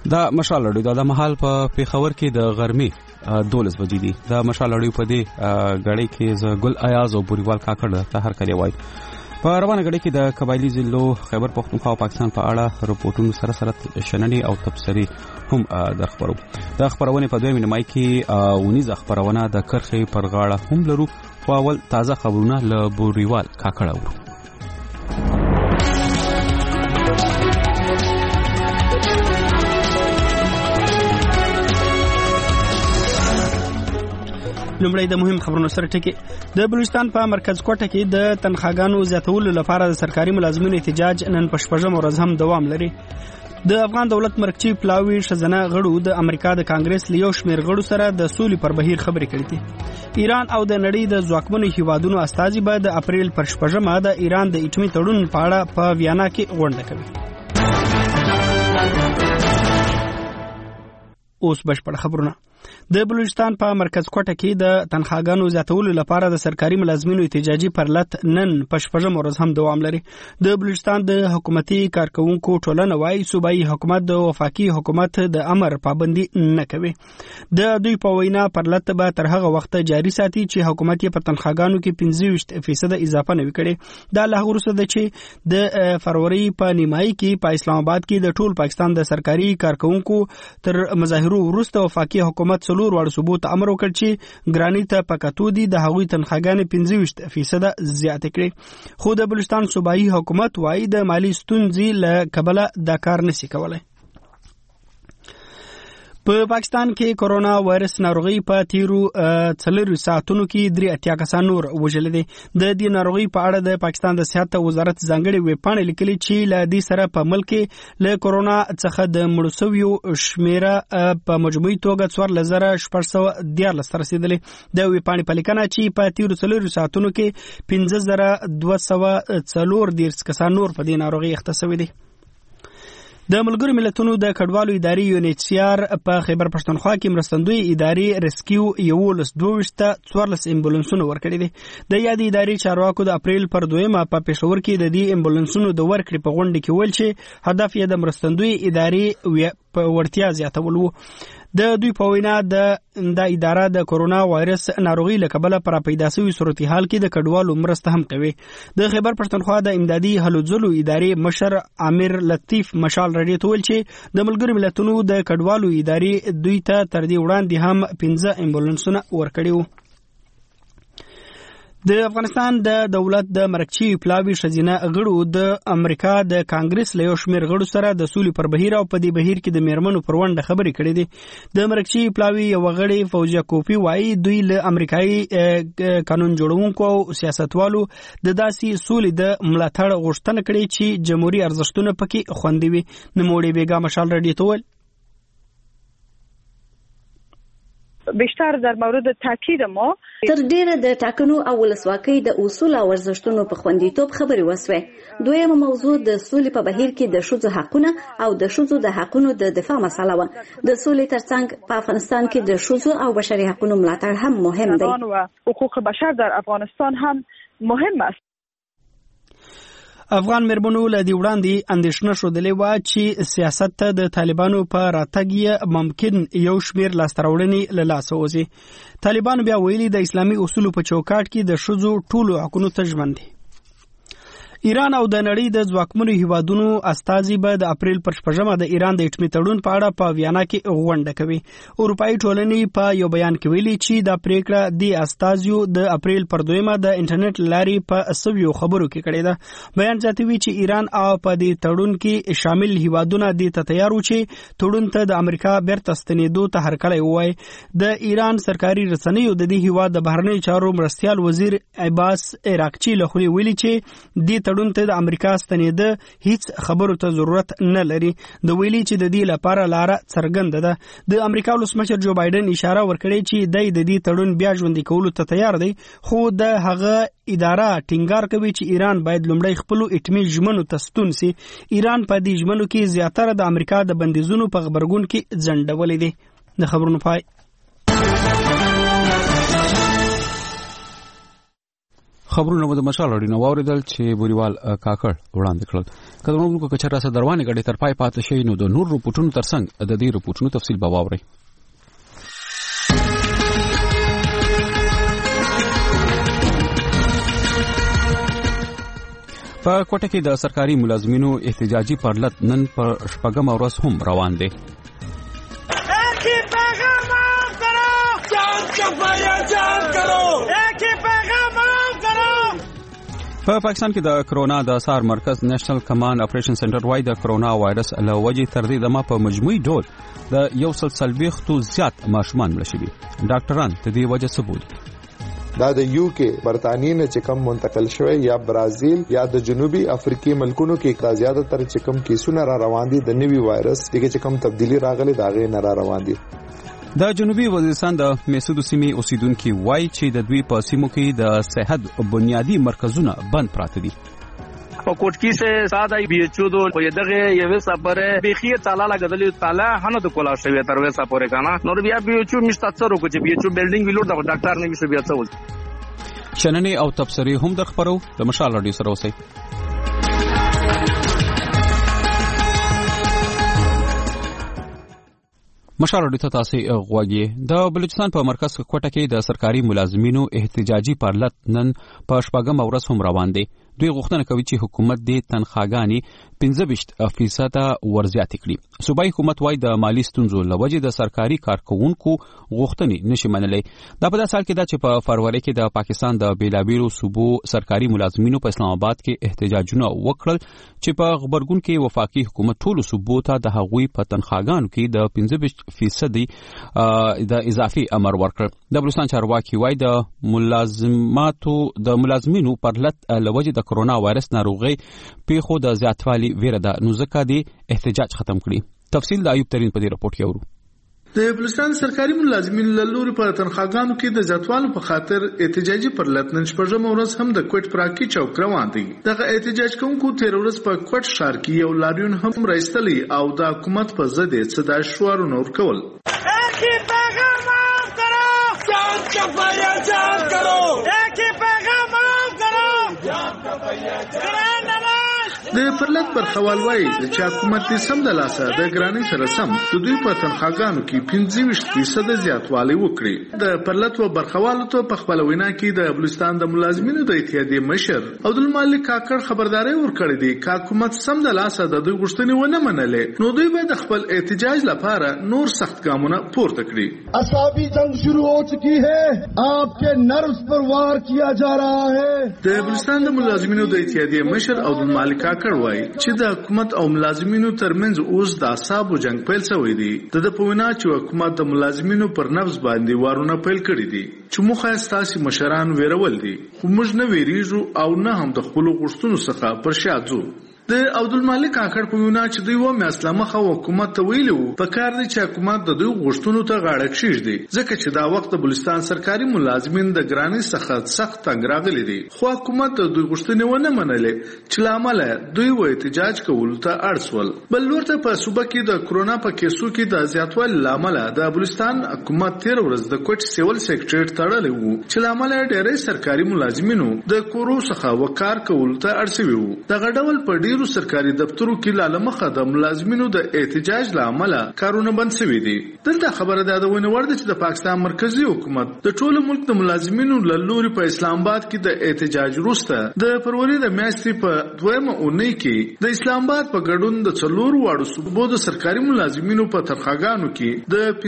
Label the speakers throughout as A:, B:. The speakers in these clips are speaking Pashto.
A: دا مشال لړیو د مهال په پیښور کې د غرمې 12 بجې دي. دا مشال لړیو په دې غړې کې ز ګل ایاز او بوریوال کاکړ ته هر کلی وای. په روانه غړې کې د قبایلی ضلعو خیبر پختونخوا او پاکستان په اړه رپورټونو سره شننې او تبصرې هم درخبرو. د خبرونه په دویمه نیمه کې ونیز خبرونه د کرخې پر غاړه هم لرو. خو اول تازه خبرونه له بوریوال کاکړ اورو.
B: لومړی د مهم خبرونو سره ټکی. د بلوچستان په مرکز کوټه کې د تنخواګانو زیاتولو لپاره د سرکاري ملازمینو احتجاج نن په شپږم ورځ هم دوام لري. د افغان دولت مرکزی پلاوی شزنه غړو د امریکا د کانګرس لیو شمیر غړو سره د سولې پر بهیر خبرې کړې دي. ایران او د نړۍ د ځواکمنو هیوادونو استازي به د اپریل پر شپږمه د ایران د اټومي تړون په اړه په ویانا کې غونډه کوي. اوس بشپړ خبرونه. د بلوچستان په مرکز کوټه کې د تنخواګانو زیاتولو لپاره د سرکاري ملازمینو احتجاجي پرلط نن په شپږم ورځ هم دوام لري. د بلوچستان د حکومتي کارکونکو ټولنه وايي صوبایي حکومت د وفاقي حکومت د امر پابندي نه کوي. د دوی په وینا پرلط به تر هغه وخت جاري ساتي چې حکومت په تنخواګانو کې 25% اضافه نه وکړي. دا له وروسته د چې د فروری په نیمایي کې په اسلام آباد کې د ټول پاکستان د سرکاري کارکونکو تر مظاهرو وروسته وفاقي حکومت څلور وړ ثبوت امر وکړ چې ګرانی ته پکاتو دي د هغوی تنخواګانې 25% زیات کړي. خو د بلوچستان صوبایي حکومت وايي د مالی ستونزې له کبله دا کار نشي کولای. په پاکستان کې کورونا وایرس ناروغي په تیرو 4 ساعتونو کې 83 کسان نور وژل دي. د دې ناروغي په اړه د پاکستان د صحت وزارت ځانګړي ویبپاڼه لیکلي چې ل دې سره په ملک کې له کورونا څخه د مړو شویو شمیره په مجموعي توګه 4614 رسیدلې. د ویبپاڼې په لیکنه چې په تیرو 4 ساعتونو کې 5240 کسان نور په دې ناروغي اخته شوي دي. د ملګرو ملتونو د کډوالو ادارې یونیچیار په خیبر پښتونخوا کې مرستندوی ادارې ریسکیو 14 امبولانسونو ورکړي دي. د یادې ادارې چارواکو د اپریل پر 2 په پېښور کې د دې امبولانسونو د ورکړې په غونډه کې ویل چې هدف یې د مرستندوی ادارې په ورتیا زیاتول وو. د دوی په وینا د اداره د کورونا وایرس ناروغي له کبله پر پیدا شوی صورتحال کې د کډوالو مرسته هم کوي. د خیبر پښتونخوا د امدادي هلو ځلو ادارې مشر عامر لطیف مشال رډي ته ویل چې د ملګرو ملتونو د کډوالو ادارې دوی ته تر دې وړاندې هم 15 امبولانسونه ورکړي وو. د افغانستان د دولت د مرکزی پلاوی شزینه غړو د امریکا د کانګرس له شمیر غړو سره د سولې پر بهیر او په دې بهیر کې د میرمنو پر ونډه خبرې کړې دي. د مرکزی پلاوی یو غړي فوزیا کوفی وايي دوی له امریکایي قانون جوړونکو او سیاستوالو د داسې سولې د ملاتړ غوښتنه کړې چې جمهوریت ارزښتونه پکې خوندي وي. نموړي بیګا مشال رډي ته ویل
C: بیشتر در مورد تاکید ما
D: تر ډیره د ټاکنو او ولسواکۍ د اصول او ارزښتونو په خوندیتوب خبرې وسوې. دویمه موضوع د سولې په بهیر کې د ښځو حقونه او د ښځو د حقونو د دفاع مسله وه. د سولې ترڅنګ په افغانستان کې د ښځو او بشري حقونو ملاتړ هم مهم دی.
C: حقوق بشر در افغانستان هم مهم است.
B: افغان مرمنو له دې وړاندې اندېښنه شودلې وه چې سیاست ته د طالبانو په راتګ ممکن یو شمیر لاستهراوړنې له لاسه وځي. طالبانو بیا ویلي د اسلامي اصولو په چوکاټ کې د ښځو ټولو حقونو ته ژمن دي. ایران او د نړۍ د ځواکمنو هیوادونو استازي به د اپریل پر 15 د ایران د اټومي تړون په اړه په ویانا کې غونډه کوي. اروپאי ټولنې په یو بیان کې ویلي چې دا پریکړه د استازیو د اپریل پر 2 د انټرنیټ لاري په اسویو خبرو کې کړې ده. بیان زیاتوي چې ایران او په دې تړون کې شامل هیوادونه د تیار و چې تړون ته د امریکا بیرته ستنېدو ته هرکلی وایي. د ایران سرکاري رسنیو د دې هیواد د بهرنی چارو مرستیال وزیر عباس عراقچی له خوا ویلي چې د تړون ته د امریکا ستنېده هیڅ خبرو ته ضرورت نه لري. د ویلي چې د دې لپاره لاره څرګنده ده. د امریکا ولسمشر جو بایدن اشاره ورکړې چې د دې تړون بیا ژوندي کولو ته تیار دی. خو د هغه اداره ټینګار کوي چې ایران باید لومړی خپل اټومي ژمنو ته ستون سي. ایران په دې ژمنو کې زیاتره د امریکا د بندیزونو په خبرګون کې ځنډولې دي. د خبرونو پای.
A: خبرونه د مشال اړینه واوریدل چې بوریوال کاکړ وړاندې کړل. کله نو کچرا سره دروانې غړي تر پای پاتې شي نو د نور رپورټونو ترڅنګ د دې رپورټونو تفصیل به واوري. په کوټه کې د سرکاري ملازمینو احتجاجي پرلط نن پر شپږم ورځ هم روان دی. په پاکستان کې د کرونا د اثار مرکز نېشنل کمانډ اپریشن سنټر وايي د کرونا وایرس له وجې تر دې دمه په مجموعي ډول د 140 زیات ماشومان مړه شوي. ډاکټران د دې وجې څه بولي؟
E: دا د UK برتانیې نه چې کم منتقل شوی یا برازیل یا د جنوبي افریقي ملکونو کې کا زیاده تر چې کم کیسونه را روان دي د نوي وایرس دغه چې کم تبدیلی راغلي دا غي نه را روان دي.
A: د جنوبي وزیرستان د میسودو سیمې اوسیدونکو وایي چې د دوی په سیمو کې د صحت بنیادی مرکزونه بند پراته دي.
F: په کوټکی سے ساده BHO دو په دغه یوه سفر بخیر تعالی لګدل تعالی هنه د کولا شوی تر وې سفر کنه نور بیا BHO مستاثر وکړي چې BHO بلډینګ ویلور د ډاکټر نه وشو بیا څه
A: شننې او تبصرې هم در خبرو د مشال رادیو سره اوسئ. مشال رادیو ته تاسو غوږی. د بلوچستان په مرکز کوټه کې د سرکاري ملازمینو احتجاجي پرلط نن په شپږم ورځ هم روان دی. دوی غوښتنه کوي چې حکومت د تنخواګانې 15% ورزیات کړي. صوبایي حکومت وايي د مالی ستونزو لوجې د سرکاري کارکونکو غوښتنې نشي منلای. دا په داسې حال کې ده چې په فروری کې د پاکستان د بیلابیلو صوبو سرکاري ملازمینو په اسلام آباد کې احتجاجونه وکړل چې په خبرګون کې وفاقي حکومت ټولو صوبو ته د هغوی په تنخواګانو کې د 15% د اضافي امر ورکړ. د بلوچستان چارواکي وايي د ملازمینو پرلط لوجې د کرونا وایرس ناروغي پیښو د زیاتوالي ویره ده نو ځکه د احتجاج ختم کړي. تفصیل د ایوب ترین په دې رپورت کې اورو.
G: د بلوچستان سرکاري ملازمینو له لوري په تنخواګانو کې د زیاتوالو په خاطر احتجاجي پرلط نن شپږم ورځ هم د کوټ پراکي چوک روان دي. دغه احتجاج کوونکو تیر ورځ په کوټ ښار کې یو لاریون هم راایستلی او د حکومت په ضد یې څه د شعارونه ورکول. د پرلط برخوال وایي چې حکومت دې سم د لاسه د ګرانۍ سره سم د دوی په تنخواګانو کې 15% زیاتوالی وکړي. د پرلط و برخوالو ته په خپل وینا کې د بلوچستان د ملازمینو د اتحادیې مشر عبدالمالک کاکړ خبرداري ورکړې دي چې حکومت سم د لاسه د دوی غوښتنې ونه منلې نو دوی به د خپل احتجاج لپاره نور سخت ګامونه پورته کړي.
H: اعصابی جنگ شروع ہو چکی ہے, آپ کے نروز پر وار کیا جا رہا ہے.
G: د بلوچستان د ملازمینو د اتحادیې مشر عبدالمالک کړوي چې د حکومت او ملازمینو ترمنځ اوس د اعصابو جنگ پیل شوی دی. د پوینا چې حکومت د ملازمینو پر نفس باندې وارونه پیل کړی دي چې موږ ستاسو مشران ویرول دي خو موږ نه ویریږو او نه هم د خپل غوښتنو څخه پر شا ځو. د عبدالمالک کاکړ په وینا چې دوی و مسلمه خو حکومت ته ویلو په کار دي چې حکومت د دوی غوښتنو ته غاړه کښیږدي ځکه چې دا وخت د بلوچستان سرکاري ملازمین د ګرانۍ څخه سخت تنګ راغلي دي خو حکومت د دوی غوښتنې ونه منلې چې لامل دوی و احتجاج کول ته اړسول. بل ورته په صوبه کې د کرونا په کیسو کې د زیاتوالي لامل د بلوچستان حکومت تیر ورځ د کوټ سیول سیکریټریټ تړلی وو چې لامل ډېری سرکاري ملازمینو د کورو څخه وکړ کول ته اړسوي وو. دغه ډول په ډیرو سرکاري دفترو کې لالمخه د ملازمینو د احتجاج لامل کارونه بند شوي دي. دلته خبره ده د ونور د چې د پاکستان مرکزی حکومت د ټولو ملک د ملازمینو لوري په اسلام آباد کې د احتجاج وروسته د فروری د میاشتې په 2مه اونۍ کې د اسلام آباد په ګډون د 4 واړو صوبو د سرکاري ملازمینو په تنخواګانو کې د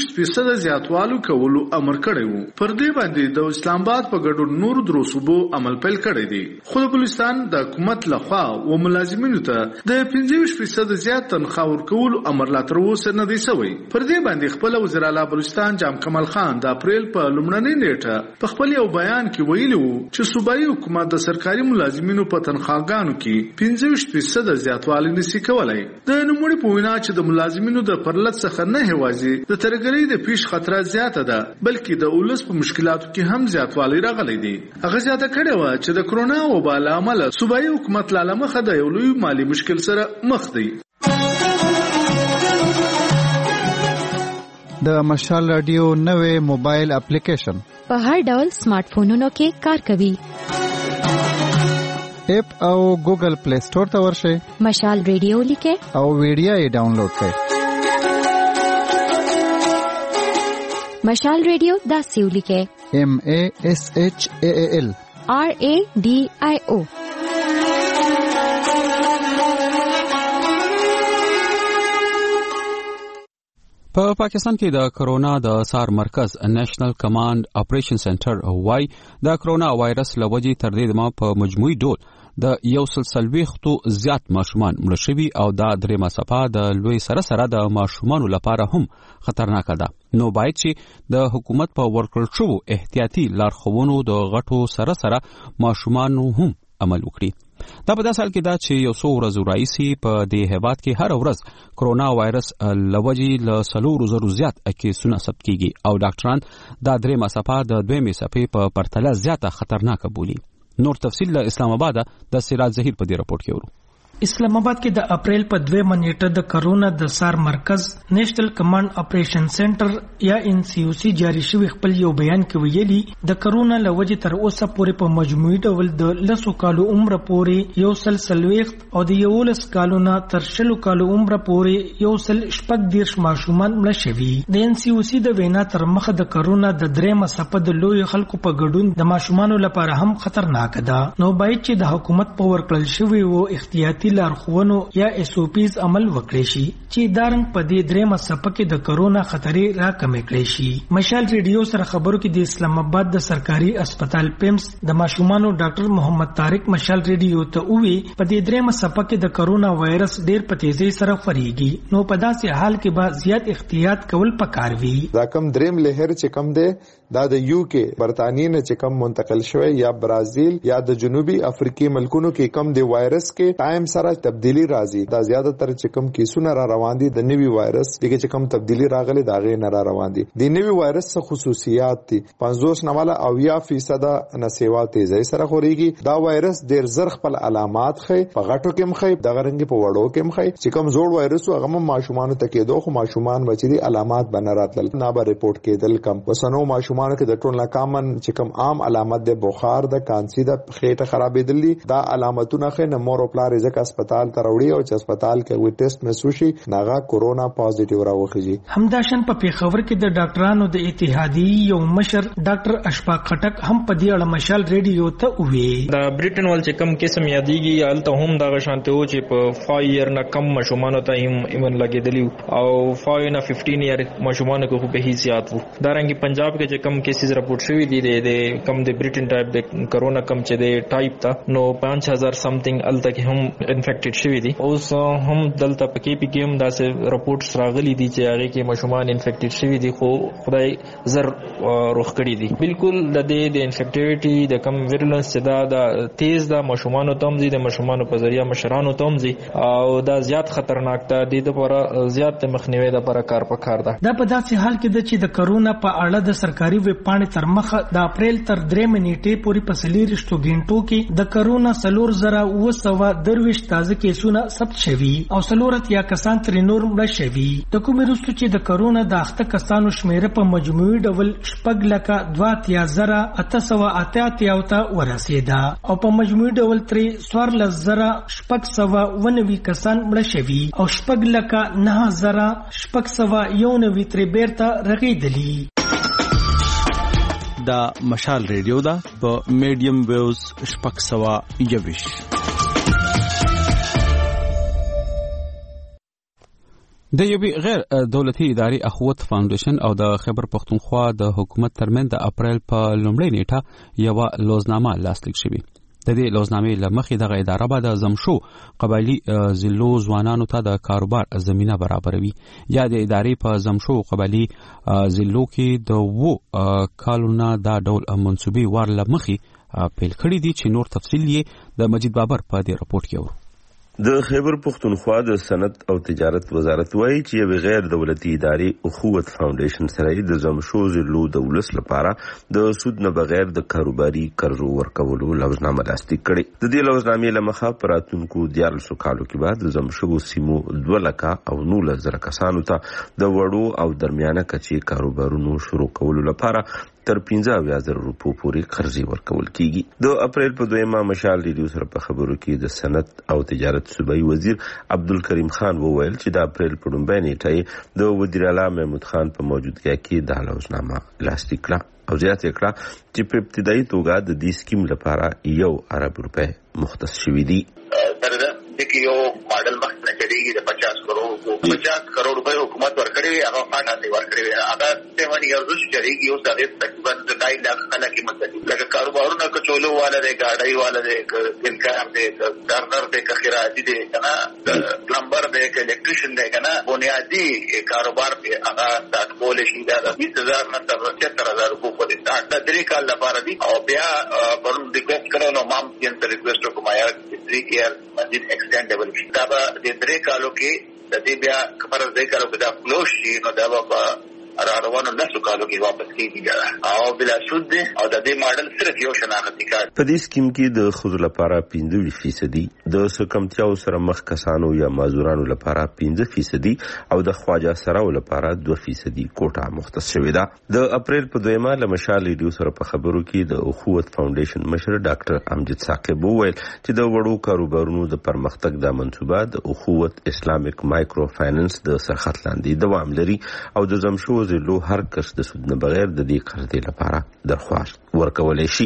G: 15% زیاتوالو کولو امر کړی وو. پر دې باندې د اسلام آباد په ګډون نور درو صوبو عمل پیل کړی دی. خو د بلوچستان د حکومت لخوا و ملازمینو ته د 15% زیات تنخواه ورکولو امر لا تر اوسه نه دی شوی. پر دې باندې خپل وزیر اعلی بلوچستان جام کمال خان د اپریل په لومړنۍ نیټه په خپل یو بیان کې ویلي وو چې صوبایي حکومت د سرکاري ملازمینو په تنخواګانو کې 15% زیاتوالی نشي کولای. د نوموړي په وینا چې د ملازمینو د پرلط څخه نه هوازي د ترګری د پیش خطر زیاته ده بلکې د اولس په مشکلاتو کې هم زیاتوالی راغلی دی. هغه زیاته کړې و چې د کرونا وبا له امله صوبایي حکومت لامخه د یو لوی مالی مشکل سره مخ دی.
I: د مشال رادیو نوې موبایل اپلیکیشن
J: په هر ډول سمارټ فونونو کې کار کوي.
I: اپ او ګوګل پلی سٹور ته ورشئ.
J: مشال ریډیو لیکئ
I: او ویډیو یې ډاونلوډ کړئ.
J: مشال ریډیو داسې ولیکئ
I: MASHAAL
J: RADIO.
A: په پاکستان کې د کرونا د سار مرکز نېشنل کمانډ اپریشن سنټر وای د کرونا وایرس لوجې تر دې دمه په مجموعي ډول د 140 زیات ماشومان مړ شوي او دا درېمه صفه د لوی سره د ماشومانو لپاره هم خطرناک ده. نو باید چې د حکومت په ورکړل شوو احتیاطي لارښوونو د غټو سره ماشومانو هم عمل وکړي. دا په داسې حال کې دا چې یو څو ورځې راهیسې په دې هیواد کې هر ورځ کرونا وایرس لوجې له 400 زیات کیسونه ثبت کیږي او ډاکټران دا درېمه صفه د دویمې صفې په پرتله زیاته خطرناک بولي. نور تفصیل له اسلام آباد د سراج ظهیر په دې راپورټ کې ورو.
B: اسلام آباد کې د اپریل په 2 نیټه د کرونا د سار مرکز نېشنل کمانډ اپریشن سنټر یا NCOC جاری شوی خپل یو بیان کې ویلي د کرونا لوجې تر اوسه پورې په مجموعي ډول د 10 کالو عمر پورې 140 او د 11 کالو نه تر 20 کالو عمر پورې 140 ماشومان مړ شوي. د NCOC د وینا تر مخه د کرونا د درېمه صفه د لوی خلکو په ګډون د ماشومانو لپاره هم خطرناک ده. نو باید چې د حکومت په ورکړل شوی وو احتیاطي لارښوونو یا SOPs عمل وکړي شي چې دارنګ په دې درېمه صفه کې د کرونا خطرې راکمې کړي شي. مشال ریډیو سره خبرو کې د اسلام آباد د سرکاري اسپیټال پیمز د ماشومانو ډاکټر محمد طارق مشال ریډیو ته وی په دې درېمه صفه کې د کرونا وایرس ډېر په تیزی سره خپرېږي. نو په داسې حال کې به زیات احتیاط کول پکار وي.
E: دا کم دریم لهر چې کم ده دا د UK برتانیې نه چې کم منتقل شوی یا برازیل یا د جنوبي افریقي ملکونو کې کم د وایرس کې ټایم سره تبدیلی راځي. دا زیاته تر چې کم کیسونه را روان دي د نوي وایرس دغه چې کم تبدیلی راغلي دا غي نه را روان دي. د نوي وایرس څخه خصوصیات دي 50% نسیوا تیزی سره خوريږي. دا وایرس ډیر زر خپل علامات خي په غټو کې مخي د غرنګي په وړو کې مخي چې کم زوړ وایرس هغه ماشومان ته کېدو خو ماشومان بچي علامات بنه راتل نه به رپورټ کېدل کم وسنو ماشومان کې د ټولنه کامن چې کم عام علامت د بخار د کانسی د خېټه خرابېدل دا علامتونه خې نه مور او پلار ځکه هسپتال ته وړي او چې هسپتال کې وی ټیسټ مسوشي ناغه کورونا پازیټیو راوخیږي.
B: همداشن په پیښور کې د ډاکټرانو د اتحادیې یو مشر ډاکټر اشفاق خټک هم په دې اړه مشال ریډیو ته وی
K: دا بریټن ول چې کم قسم یادېږي الته هم دا شانته و چې په 5 year نه کم ماشومان ته هم ایمن لګېدلی او 5 نه 15 year ماشومان کو به هي زیات وو. دا رنګي پنجاب کې چې کم کیسز رپورټ شوی دي د کم د بریټن ټایپ د کرونا کم چې د ټایپ تا نو 5000 سمثینګ الته کې هم انفیکټډ شوی دي. اوس هم دلته پکې پکې هم داسې رپورټس راغلي دي چې هغه کې ماشومان انفیکټډ شوی دي خو خدای زر روغ کړی دي. بالکل د دې د انفیکټیویټي د کم ویرولنس چې دا تیز دا ماشومان ته هم دي د ماشومان په ذریعہ مشرانو ته هم دي او دا زیات خطرناک ده. د دې لپاره زیات مخنیوي لپاره کار پکار ده.
B: دا په داسې حال کې ده چې د کرونا په اړه د سرکاري ویب پاڼې تر مخه د اپریل تر 3 نیټې پورې په 4 غنټو کې د کرونا 4920 تازه کیسونه ثبت شوي او 4 کسان تر نور مړ شوي. د کومې وروسته چې د کرونا د اخته کسانو شمیره په مجموعي ډول 6,28,888 ته ورسېده او په مجموعي ډول تر 14,690 کسان مړ شوي او 6,09,691 تر بیرته رغېدلي.
L: دا مشال ریډیو دا په میډیم ویوز 621.
A: د یوې غیر دولتي ادارې اخوت فاونډیشن او د خیبر پختونخوا د حکومت ترمنځ د اپریل په لومړۍ نیټه یو لوزنامه لاسلیک شوې. د دې لوزنامې لمخې دغه اداره به د زمشو قبایلی ضلعو ځوانانو ته د کاروبار زمينه برابروي. یا د ادارې په زمشو قبایلی ضلعو کې د کالونه دا ډول منسوبي وار لمخې پیل کړی دي چې نور تفصیل یې د مجید بابر په دې راپورټ کې ورو.
M: د خیبر پختونخوا د صنعت او تجارت وزارت وایي چې یو غیر دولتي ادارې اخوت فاونډیشن سره د زمشو ضلعو د ولس لپاره د سود نه بغیر د کاروباري قرضو ورکولو لوزنامه لاسلیک کړې. د دې لوزنامې لمخه پراتونکو 14 کالو کې بعد د زمشو سیمو 2,19,000 کسانو ته د وړو او درمیانه کچې کاروبارونو شروع کولو لپاره تر 15,000 روپو پورې قرضې ورکول کیږي. د اپریل په 2 مشال ریډیو سره په خبرو کې د صنعت او تجارت صوبایي وزیر عبدالکریم خان وویل چې د اپریل په 1 نیټه د وزیر اعلی محمود خان په موجودګۍ کې د لوزنامه لاسلیک کړه او زیاته کړه چې په ابتدایي توګه د دې سکیم لپاره 1 ارب روپے مختص شوي دي.
N: कि यो मॉडल मस्त न चलेगी तो 50 करोड़ रुपए हुकूमत वर्कड़े हुए अगर फांड वर्कड़े हुए अगर सेवन ईयर्स चलेगी उस तकरीबन 2.5 लाख खाना कीमत लगे कारोबार न कचोलो वाला दे गाड़ी वाला दे दिलकार दे टर्नर दे खिराजी दे ना प्लम्बर दे इलेक्ट्रिशियन दे ना बुनियादी कारोबार पे अगर स्टार्ट बोले सीधा 20,000 न 73,000 रुपए को देता है तरीका लबार दी और ब्या पर रिक्वेस्ट करो नो माम जन रिक्वेस्ट को माया 3 ईयर मजीद एक्सटेंडेबल दाबा दे दरे कालो के दे ब्या खबर दे कालो के दा क्लोज शी नो दाबा راروانو لسو کالو کې واپس کیږي او بلا سود دي او د دې ماډل صرف یو شناختی کارت.
M: په دې سکیم کې د خود لپاره 15% د سکمتیاو سره مخ کسانو یا مازورانو لپاره 15% او د خواجه سراو لپاره 2% کوټه مختص شوې ده. د اپریل په 2 له مشال ریډیو سره په خبرو کې د اخوت فاونډیشن مشر ډاکټر امجد ثاقب وویل چې د وړو کاروبارونو د پرمختګ د منصوبه د اخوت اسلامیک مایکرو فاینانس د سرخط لاندې دوام لري او د زمشو لو هر کس د سود نه بغیر د دې قرضې لپاره درخواست ورکولای شي.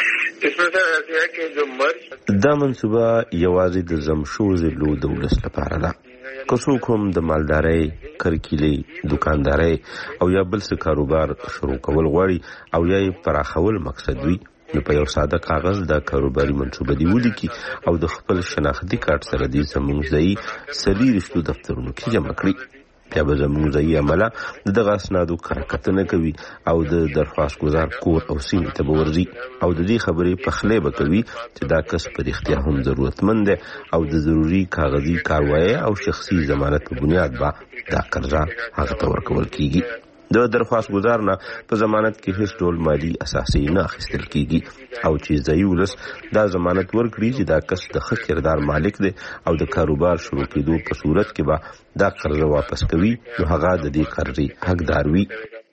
M: دا منصوبه یوازې د زمشوز لو د ولس لپاره ده. که څوک هم د مالدارۍ، کرکیلې، دکاندارۍ او یا بل څه کاروبار شروع کول غواړي او یا یې پراخول مقصد وي نو په یو ساده کاغذ د کاروباري منصوبه دی ولیکي او د خپل شناختی کارت سره د زموږ ځای سلی رښتو دفترونو کې جمع کړي. بیا به زموږ ځای عمله دغه اسنادو کتنه کوي او د درخواست گزار کور او سیمې ته به ورځي او د دې خبرې پخلی به کوي چې دا کس په رښتیا هم ضرورتمند دی او د ضروري کاغذي کاروایی او شخصي ضمانت په بنیاد به دا قرضه هغه ته ورکول کیږي. د درخواست گزار نه په ضمانت کې هیڅ ډول مالی اساسي نه اخیستل کیږي او چې ځای ولس دا ضمانت ورکړي چې دا کس د ښه کردار مالک دی او د کاروبار شروع کېدو په صورت کې به دا قرضه واپس کوي نو هغه د دې قرضې حقدار وي.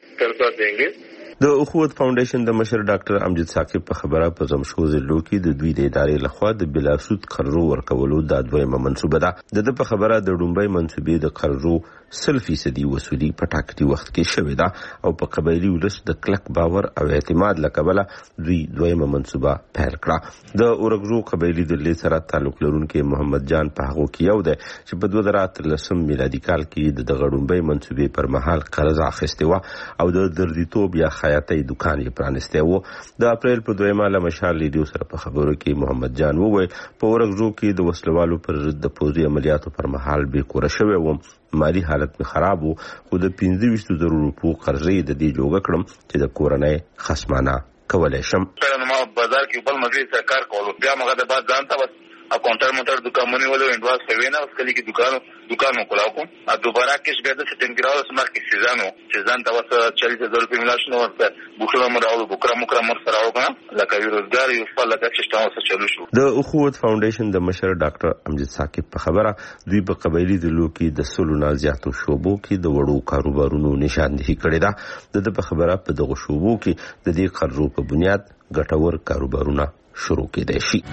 M: د اخوت فاونډیشن د مشر ډاکټر امجد ثاقب په خبره په زمشو ضلع کې د دوی د ادارې لخوا د بلا سود قرضو ورکولو د دویمه منصوبه ده. د په خبره د ډومبۍ منصوبې د قرضو 100% وصولي په ټاکلي وخت کې شوې ده او په قبایلي ولس د کلک باور او اعتماد لکبله دوی دویمه منصوبه پیل کړه. د اورګزو قبایلي ډلې سره تعلق لرونکي محمد جان په هغه کې یو دی چې په 2013 میلادي کال کې د ډومبۍ منصوبې پر مهال قرض اخیسته و او د دردیتوب یا خیاطۍ دکان یې پرانسته و. د اپریل په 2 له مشال ریډیو سره په خبرو کې محمد جان وویل په اورګزو کې د وسلوالو پر ضد د پوځي عملیاتو پر مهال به کور شوی و. مالی حالت می خراب وو خو د 15,000 روپو قرضې د دې جوړ کړم چې د کورنۍ خصمانه کولای شم.
N: ما بازار کې بل مزید سرکار کولو بیا مګه د بعد ځان ته بس اکاؤنٹر موټر دکانونه ولو انډواس کوي نه اوس کلی کې دکانو کولاو کوم ا دوباره کې شګه د سټین ګراو سمار کې سیزان ته وس 40,000 روپے ملاشنو ورته بوکره مراو بوکره مر سره وکړه لکه روزګار یو خپل لکه سیستم وسه چلو شو. د اخوت فاونډیشن د مشر ډاکټر امجد ثاقب په خبره دوی په قبایلی ډلو کې د سلو نازیاتو شوبو کې د وړو کاروبارونو نشاندهي کړې ده. د په خبره په دغه شوبو کې د دې قرضو په بنیاد ګټور کاروبارونه شروع کېدای شي.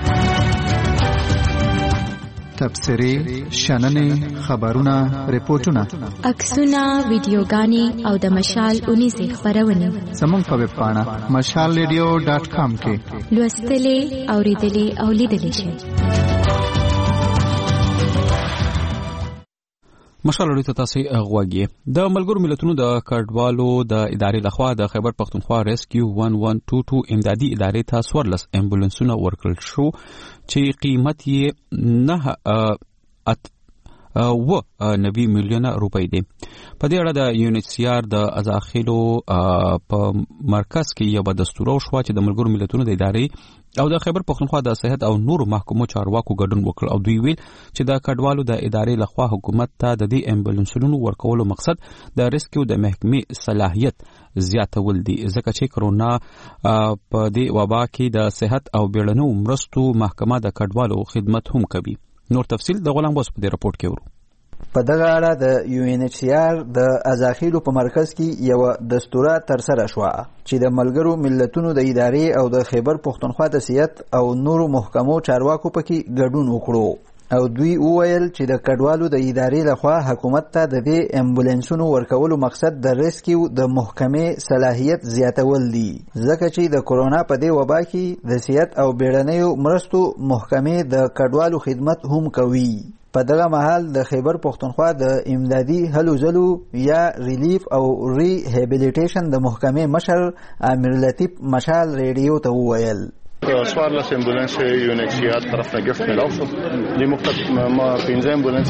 I: تبصرې، شننې، خبرونه، ریپورتونه،
J: عکسونه، ویډیوګانې او د مشال 19 خبرونه
I: زموږ په ویب پاڼه mashalradio.com کې
J: لوستلې، اوریدلې او لیدلې شئ.
A: مشال اړیو ته تاسو غواګي. د ملګرو ملتونو د کډوالو د ادارې لخوا د خیبر پختونخوا ریسکیو 1122 امدادي ادارې ته 14 امبولانسونه ورکړل شو چې قیمت یې 9 میلیونه روپۍ دی. په دې اړه د یونیسیار د ازاخیلو په مرکز کې یو دستور شو چې د ملګرو ملتونو د ادارې او د خیبر پختونخوا د صحت او نورو محکمو چارواکو ګډون وکړ او دوی ویل چې د کډوالو د ادارې لخوا حکومت ته د دې امبولانسونو ورکولو مقصد د ریسکیو د محکمې صلاحیت زیاتول دي ځکه چې کرونا په دې وبا کې د صحت او بیړنیو مرستو محکمه د کډوالو خدمت هم کوي. نور تفصیل د غلام بوس په دې راپورټ کې ورو.
O: په دغه اړه د UNHCR د ازاخیلو په مرکز کې یو دستوره ترسره شوه چې د ملګرو ملتونو د ادارې او د خیبر پښتونخوا د سیادت او نورو محکمو چارواکو پکې ګډون وکړو او دوی وویل چې د کډوالو د ادارې لخوا حکومت ته د دې امبولانسونو ورکولو مقصد د ریسکیو د محکمې صلاحیت زیاتول دي ځکه چې د کورونا په دې وبا کې د سیادت او بیړنیو مرستو محکمې د کډوالو خدمت هم کوي. په دغه مهال د خیبر پښتونخوا د امدادي هلو ځلو یا ریلیف او ری هیبیلیټیشن د محکمې مشر امیر لطیف مشال ریډیو ته وویل
P: سوارلس امبولانس UNHCR طرف نه گفت ملاو شو د ما 15 امبولانس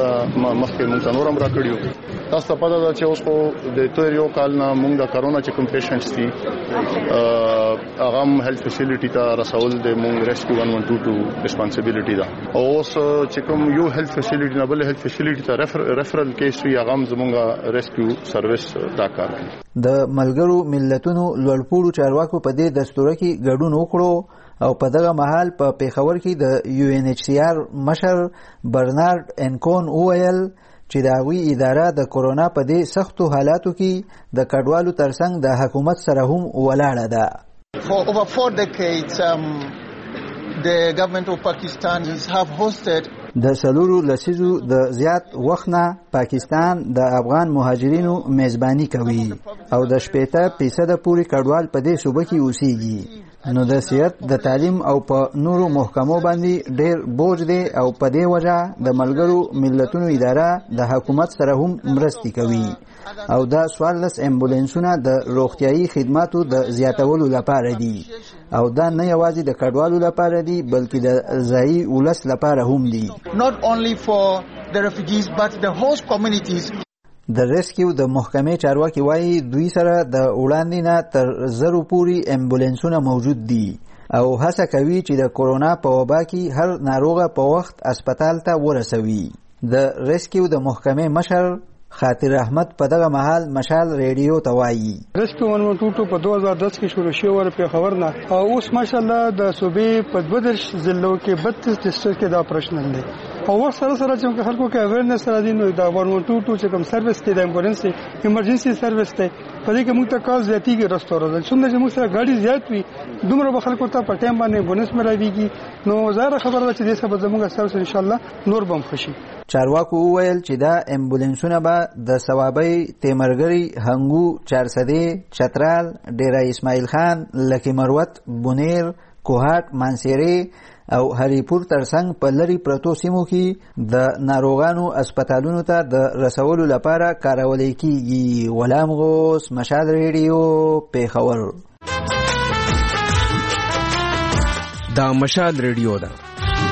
P: مخکې مونږ ته نورم راکړیو تاسو ته پته ده چې اوس په د تیر یو کال نه مونږ د کرونا چې کوم پیشنټس دي هغه هم هیلث فیسیلیټي ته رسول د مونږ ریسکیو 112 ریسپانسیبিলিټي ده اوس چې کوم یو هیلث فیسیلیټي نه بل هیلث فیسیلیټي ته ریفرل کیس وی هغه هم زمونږ ریسکیو سرویس دا کار کوي.
O: د ملګرو ملتونو لوړپوړو چارواکو په دې دستوره کې ګډون وکړو او په دغه مهال په پیښور کې د UNHCR مشر برنارد انکون وویل چې د هغوی اداره د کورونا په دې سختو حالاتو کې د کډوالو ترڅنګ د حکومت سره هم ولاړه ده.
Q: For over 4 decades, the government of Pakistan have hosted
O: د سلورو لسیزو د زیات وخت نه پاکستان د افغان مهاجرینو میزبانی کوي او د 80% پورې کډوال په دې صوبه کې اوسېږي نو د سیادت د تعلیم او په نورو محکمو باندې ډېر بوج دی او په دې وجه د ملګرو ملتونو اداره د حکومت سره هم مرستې کوي او دا 14 امبولانسونه د روغتیايي خدماتو د زیاتولو لپاره دي او دا نه یوازې د کډوالو لپاره دي بلکې د ځایي ولس لپاره هم دي.
Q: Not only for the refugees but the host communities.
O: د ریسکیو د محکمې چارواکي وایي دوی سره د وړاندې نه تر 1000 پورې امبولانسونه موجود دي او هڅه کوي چې د کورونا په وبا کې هر ناروغه په وخت هسپتال ته ورسوي. د ریسکیو د محکمې مشر خاطر احمد په دغه مهال مشال ریډیو ته وایي
R: ریسکیو 112 په 2010 کې شروع شو ور په خبر نه او اوس ماشاءالله د صوبې په 32 ضلعو کې 32 ډیسټریکټ کې دا آپریشنل دي او وخت سره سره چې خلکو کې اویرنس را دي نو دا 112 چې کوم سرویس دی د ایمبولانس ایمرجنسي سرویس دی په دې کې موږ ته کال زیاتیږي رستورل څومره چې موږ سره ګاډي زیات وي دومره به خلکو ته په ټایم باندې بونس ملایږي نو زاره خبره ده چې دې سبب زموږ سرویس ان شاء الله نور بم خوشي.
O: چارواکو وویل چې دا امبولانسونه به د ثوابي تیمرګری هنګو چارسدې چترال ډیرا اسماعیل خان لکی مروت بونیر کوهات مانسيري او هریپور ترڅنګ په لری پروتو سیمو کې د ناروغانو اسپیټالونو ته د رسولو لپاره کارول کیږي. غلام غوث مشال ریډیو پیښور.
S: دا مشال ریډیو ده.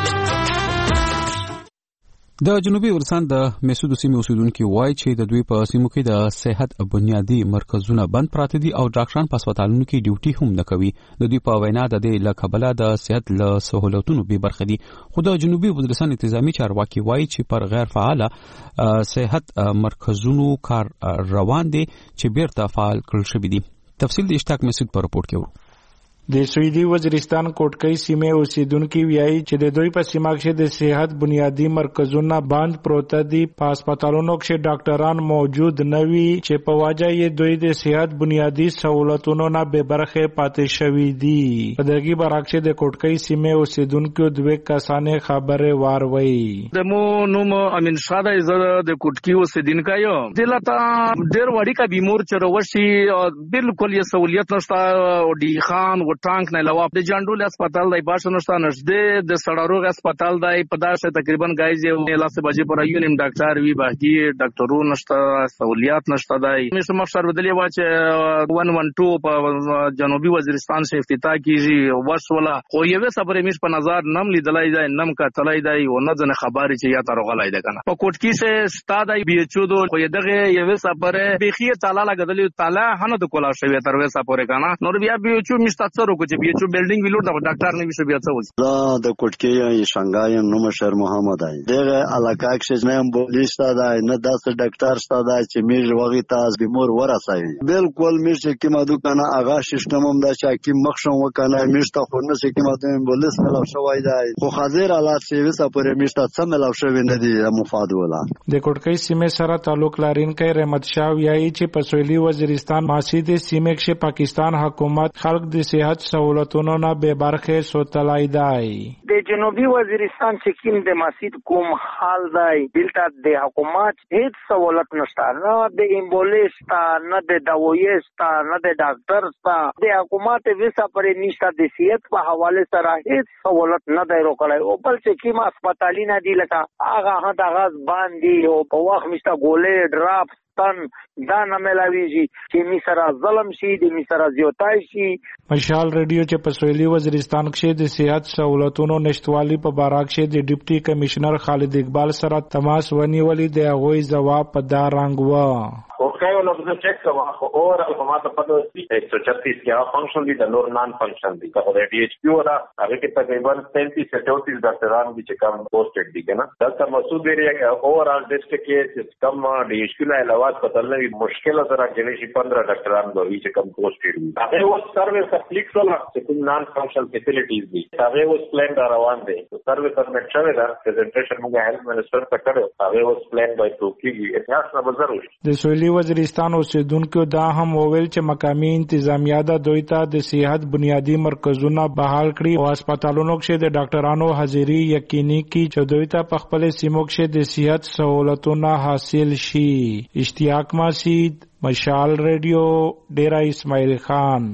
A: د جنوبي ولسان د میسودو سیمې اوسیدونکو وایي چې د دوی په سیمو کې د صحت بنیادی مرکزونه بند پراته دي او ډاکټران په هسپتالونو کې ډیوټي هم نه کوي. د دوی په وینا د دې له کبله د صحت له سہولتونو بې برخې دي. خو د جنوبي ولسان انتظامی چارواکي وایي چې پر غیر فعاله صحت مرکزونو کار روان دي چې بیرته فعال کړل شوي دي. تفصیل د اشتاق مسعود په رپورټ کې ورو.
K: د سویدي وزیرستان کوټکۍ سیمې اوسیدونکو ویایي چې د دوی په سیمه کې د صحت بنیادی مرکزونه بند پروت دي. په هسپتالونو کې ډاکټران موجود نه وي چې په وجه یې دوی د صحت بنیادی سہولتونو نه بې برخې پاتې شوي دي. په دغه برعکس د کوټکۍ سیمې اوسیدونکو دوه کسانې خبره واروي.
F: د مو نوم امین شاه د کوټکۍ اوسیدونکو یو دلته ډېر وړي کا بیمور چروشي بالکل یې سہولیت نشته او ډی خان ټانک نه علاوه د جانډول هسپتال دی باشه نشته نشته د سړاروغ هسپتال دی په داسه تقریبا غایزه 9 بجې پر یونیم ډاکټر وی باقي ډاکټرو نشته سہولیات نشته دی. مشه مفسر بدلی و چې 112 په جنوبي وزیرستان سے افتتاح کیږي وسوله خو یو صبر میش په نظر نم لیدلای دی نم کتلای دی او نه ځنه خبري چې یا تر غلای دی کنه په کوټکی سے استاد بي ایچ او خو دغه یو صبر بخي تعالی لګدلی تعالی هنه د کولا شوی تر وسه پورې کنه نور بیا بي ایچ او مشتڅ وکړو چې بي ایچ او بلډینګ ویلوړ دا ډاکټر نه وشو بیا څه وځي
T: دا د کوټکی شنګای نو مشر محمد دی دغه علاقه کې نه امبولیس دا نه داس ډاکټر ساده چې میږ وغي تاس بیمور ورسای بالکل میږ کې مادو کنه اغا سیستم هم دا چې کی مخشم وکنه میږ ته خو نه سې کې مادو امبولیس ملو شوای دی خو حاضر حالات چې وسه پرې میږ ته سم ملو شوی نه دی مفاد ولا
U: د کوټکی سیمه سره تعلق لرونکي رحمت شاه ویایي چې په سویلي وزیرستان ماسید سیمه کې پاکستان حکومت خلق د صحت سہولتونو نه به برخه سوتلای دی
V: د جنوبي وزیرستان چې کوم د ماسید کوم حال دی دلته د حکومت هیڅ سہولت نشته نه د امبولیس تا نه د دوايي تا نه د ډاکټر تا د حکومت وسه پرې نشته د صحت په حواله سره هیڅ سہولت نه دی روکړای او بل چې کوم هسپتالي نه دی لکه هغه د غاز باندې او په وخت مشته ګولې ډراپ تن دا نه ملاویږي چې می سره ظلم شي د می سره زیاتای شي
U: مشال ریډیو چې په سویلي وزیرستان کې د صحت سہولتونو نشټوالي په باره کې د ډیپټي کمشنر خالد اقبال سره تماس ونیولې د هغوی جواب په دا رنګ و
W: اوکے ولو د چیک کوه خو اور الفاظ په 136 کې فنکشن دي د نور نان فنکشن دي که د ډي ایچ پی ولا هغه کې تقریبا 33 34 ډاکټران دي چې کوم پوسټډ دي کنه دا مسعود ایریا کې اور ال ډیسټریکټ کې چې کم ډي ایچ پی نه علاوه پتلنه مشکل سره کې شي 15 ډاکټران به چې کوم پوسټډ دي هغه و سروس اپلیک ولا چې نان فنکشنل فیسیلیټیز دي هغه و پلان دا روان دي سروس پرمټ شوی دا پریزنټیشن موږ هیلث منسٹر ته کړو هغه و پلان بای توکي اتحاد نه ضروري
U: د سویلي وزیرستان اوسیدونکو دا هم وویل چې مقامي انتظامیه د دوی ته د صحت بنیادی مرکزونه بحال کړي او هسپتالونو کې د ډاکټرانو حاضری یقیني کړي چې دوی ته په خپل سیمو کې د صحت سہولتونه حاصل شي اشتیاق ماسید مشال ریډیو ډیرا اسماعیل خان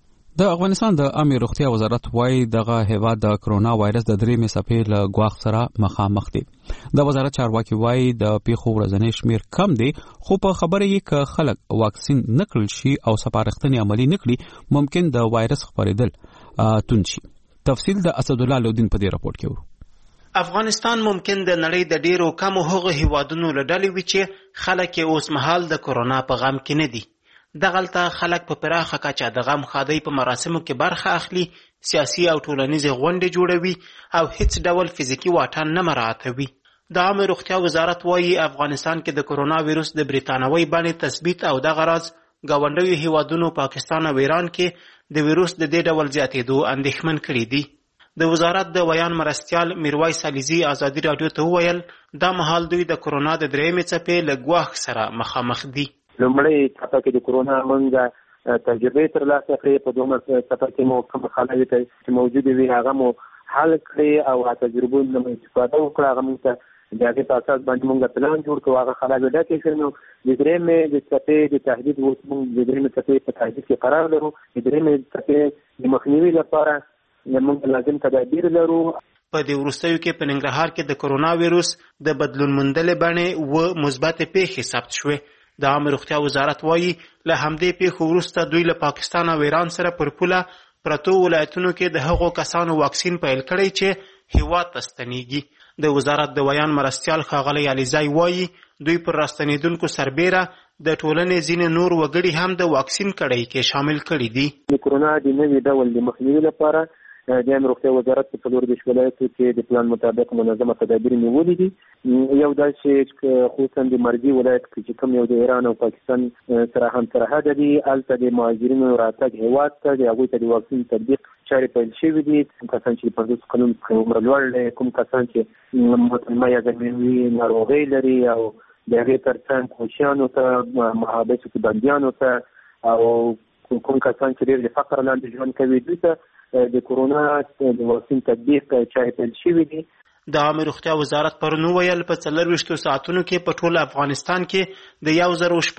A: د افغانستان د عامه روغتیا وزارت وايي دغه هیواد د کرونا وایرس د درې مصفې له غواخ سره مخامخ دي د وزارت چارواکي وايي د پیښو ورځنی شمیر کم دي خو په خبره یې ک خلک واکسین نکړل شي او سپارښتنې عملی نکړي ممکن د وایرس خپرېدل تون شي تفصیل د اسد الله لودین په دې راپورټ کې
X: افغانستان ممکن د نړۍ د ډیرو کم هغه هیوادونو لړلې وي چې خلک اوس مهال د کرونا په غم کې نه دي دغلته خلک په پراخه کچه د غم خادي په مراسمو کې برخه اخلي سیاسي او ټولنیزې غونډې جوړوي او هیڅ ډول فزیکی واټن نه مراعاتوي د عامه روغتیا وزارت وايي افغانستان کې د کرونا وایرس د بریتانوي باندې تثبیت او د غرض ګاونډیو هیوادونو پاکستان او ایران کې د وایرس د دې ډول زیاتېدو اندېښمن کړي دي د وزارت د بیان مرستیال میرویس علیزی ازادي رادیو ته وویل دا مهال دوی د کرونا د درېمې څپې له ګواښ سره مخامخ دي
Y: لومړی څپه کې د کرونا موږ تجربه ترلاسه کړې په دومره څپه کې مو کوم خلک چې موجود وي هغه مو حل کړي او تجربو نه استفاده وکړه هغه موږ ته د هغې په اساس باندې موږ پلان جوړ کړو هغه خلک ډکې کړي نو د درېمې د څپې د تهدید اوس موږ د درېمې څپې په تهدید کې قرار لرو د درېمې څپې د مخنیوي لپاره موږ لازم تدابیر لرو
X: په دې وروستیو کې په ننګرهار کې د کرونا وایرس د بدلون موندلې بڼې و مثبت پیښې ثبت شوې د عامه روغتیا وزارت وايي له همدې پیښو وروسته دوی له پاکستان او ایران سره پر پوله پرتو ولایتونو کې د هغو کسانو واکسین پیل کړی چې هیواد ته ستنیږي د وزارت د بیان مرستیال ښاغلی علیزی وايي دوی پر راستنیدونکو سربیره د ټولنې ځینې نور وګړي هم د واکسین کړی کې شامل کړي دي
Y: د کرونا د نوي ډول د مخنیوي لپاره د عامه روغتیا وزارت په 14 ولایتو کې د پلان مطابق منظمه تدابیر نیولې دي یو دا چې خصوصا د مرګي ولایت کې چې کوم یو د ایران او پاکستان سره هم سرحد دي البته د مهاجرینو راتګ هیواد ته د هغوی ته د واکسین تطبیق چارې پیل شوي دي کوم کسان چې 50 کلن عمر لوړ دي کوم کسان چې متمه یا ذهني ناروغي لري او د هغې ترڅنګ کوچیانو ته محابسو کې بندیانو ته او کوم کسان چې ډېر د فقر لاندې ژوند کوي دوی ته د کرونا د واکسین تطبیق چارې پیل شوي دي
X: د عامه روغتیا وزارت پرون وویل په 24 ساعتونو کې په ټول افغانستان کې د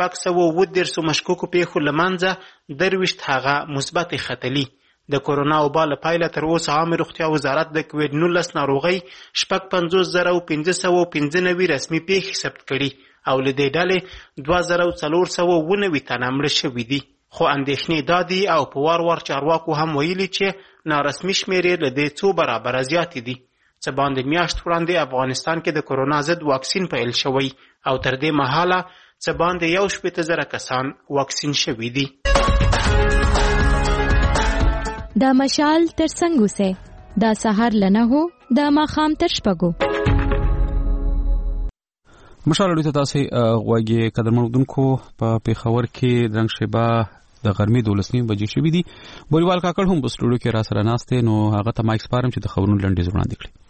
X: 1610 مشکوکو پیښو له منځه 23 هغه مثبت ختلي د کرونا وبا له پایله تر اوسه عامه روغتیا وزارت د کووډ 19 ناروغۍ 55595 رسمي پیښې ثبت کړي او له دې ډلې 2419 تنه مړه شوي دي خو اندېښنې دا دي او په وار وار چارواکو هم ویلي چې نارسمي شمیرې له دې څو برابره زیاتې دي څه باندې میاشت وړاندې افغانستان کې د کرونا ضد واکسین پیل شوی او تر دې مهاله څه باندې 180,000 کسان واکسین شوي دي
J: د مشال تر څنګ سه د سحر لنه هو د ماخام تر شپږو.
A: مشال اړیته تاسو غواګي قدرمنودونکو په پیښور کې رنګ شبا د غرمې 12 بجې شوې دي. بوریوال کاکړ هم په سټوډیو کې را سره ناشته نو هغه ته مایک سپارم چې د خبرونو لنډیز وړاندې کړي.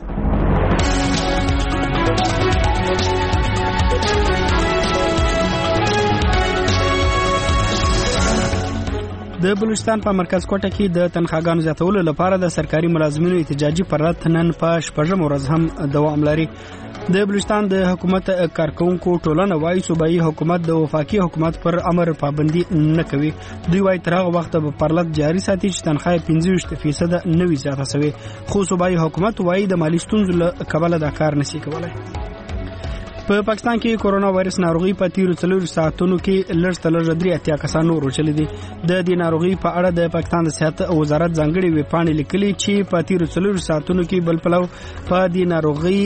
B: د بلوچستان په مرکز کوټه کې د تنخواګانو زیاتولو لپاره د سرکاري ملازمینو احتجاجي پرات نن په شپږم ورځ هم دوام لري. د بلوچستان د حکومت کارکونکو ټولنه وايي صوبایي حکومت د وفاقي حکومت پر امر پابندي نه کوي. دوی وايي تر هغه وخت به پرلط جاري ساتي چې تنخواه 25% نوي زیاته شوی، خو صوبایي حکومت وايي د مالی ستونزو له کبله دا کار نشي کولای. په پاکستان کې کورونا وایرس ناروغي په تیرو 4 ساعتونو کې لږ 83 کسان ورچلې دي. د دې ناروغي په اړه د پاکستان د صحت وزارت ځانګړي ویبپاڼې لیکلي چې په تیرو 4 ساعتونو کې بل پلو په دې ناروغي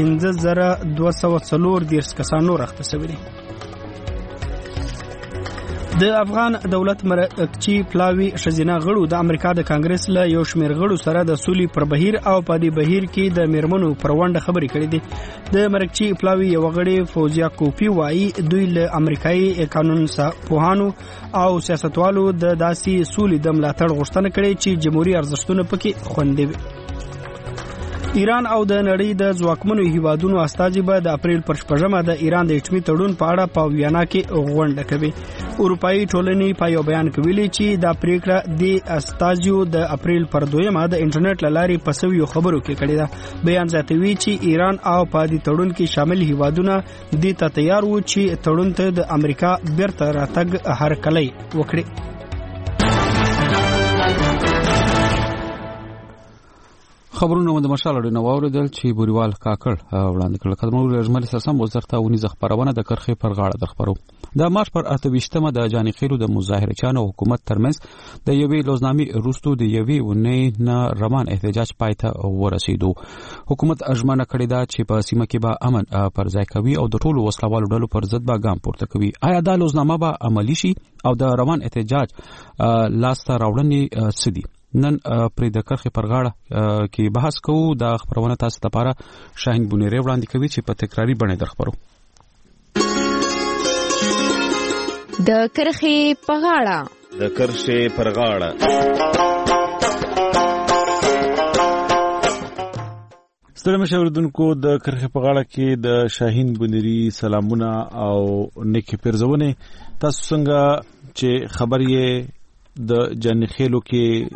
B: 15240 کسان راخته شوي دي. د افغان دولت مرکچی پلاوی شزینا غړو د امریکا د کانګرس له یو شمېر غړو سره د سولې پر بهیر او په دې بهیر کې د میرمنو پر وړاندې خبرې کړې دي. د مرکچی پلاوی یو غړي فوزیا کوپی وایي دوی له امریکایي قانون پوهانو او سیاستوالو د داسي سولې د ملاتړ غوښتنه کړې چې جمهوریت ارزښتونه پکې خوندي وي. ایران او د نړۍ د ځواکمنو هیوادونو استازي به د اپریل پر 8مه د ایران د اټومي تړون په اړه په ویانا کې غونډه کوي. اروپאי ټولنې په یو بیان کې ویلي چې دا پریکړه د استازیو د اپریل پر 2مه د انټرنیټ لارې په سویو خبرو کې کړې ده. بیان زیاتوي چې ایران او په دې تړون کې شامل هیوادونه د ته تیار وو چې تړون ته د امریکا بیرته راتګ هرکلی وکړي.
A: خبرونه د مشال اړه واوریدل چې بوریوال کاکړ وړاندې کړل. قدمونو رجمل سرسم وزارت ونیز خبرونه د کرخې پر غاړه د خبرو د مارچ پر 28مه د جاني خیلو د مظاهرچیانو حکومت ترمنځ د یوې لوزنامې روستو د یوې ونې نه روان احتجاج پایته ورسېدو. حکومت اجمنه کړې ده چې په سیمه کې به امن پر ځای کوي او د ټولو وسلوالو ډلو پر ضد به ګام پورته کوي. آیا دا لوزنامه به عملی شي او د روان احتجاج لاسته راوړنې څه دي؟ نن پر د کرخې پر غاړه کې بحث کوو. د خبرونه تاسو لپاره شاهین بونیری وړاندې کوي چې په تکراری بڼه درخبرو.
J: د کرخې په غاړه
C: د کرخې پر غاړه
L: ستړي مشاوردونکو د کرخې په غاړه کې د شاهین بونیری سلامونه او نیکی پرزونه. تاسو څنګه چې خبر یې د جنخېلو کې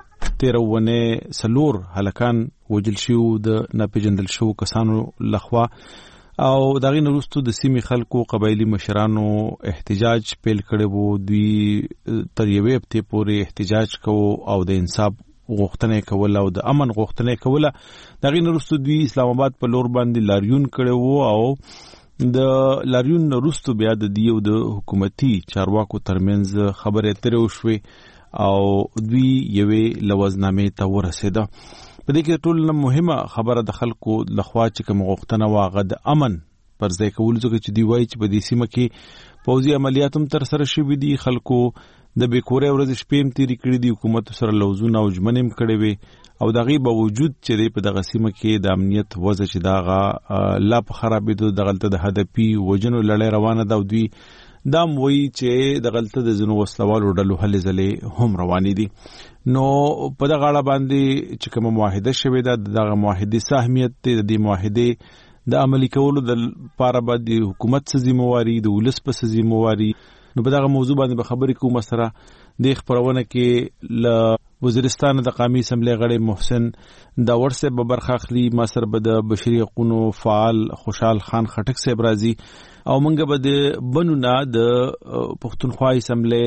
L: 13 سلور هلکان وجل شو د ناپېژندل شو کسانو لخوا او دغه نورستو د سیمې خلکو قبایلی مشرانو احتجاج پیل کړي وو. دوی تر یوې هفته پورې احتجاج کوو او د انصاف غوښتنه کوله او د امن غوښتنه کوله. دغه نورستو دوی اسلام آباد په لور باندې لاریون کړي وو او د لاریون نورستو بیا د دیو د حکومتي چارواکو ترمنځ خبرې اترې وشوې او دوی یوې لوزنامې ته ورسېده. په دې کې ټول مهمه خبره د خلکو لخوا چې کوم غوښتنه واغه د امن پر ځای کول څنګه چې دی وایي چې په دې سیمه کې پوځي عملیات هم تر سره شوي دي. خلکو د بیکورې ورځ شپې هم تیری کړې دي. حکومت سره لوزونه او ژمنې هم کړې وي او دغه باوجود چې په دغه سیمه کې د امنیت وضع چې داغه لا په خرابېدو دغلته د هدفي وجنو لړۍ روانه ده او دوی دام وی چې د غلطه د زنو وسلوالو ډلو هلې ځلې هم روانې دي. نو په دغه اړه باندې چې کومه معاهده شوې ده دغه معاهدې اهمیت دی. د دې معاهدې د عملي کولو د لپاره باندې حکومت څه ذمہواری د ولس په څه ذمہواری. نو په دغه موضوع باندې به خبرې کوو. سره د خبرونه کې ل وزیرستان د قومي اسمبلی غړي محسن دا ورسه به برخه اخلي. ما سره به د بشري حقوقو فعال خوشحال خان خټک صاحب راځي او منګه به د بنونه د پښتونخوا اسمبلی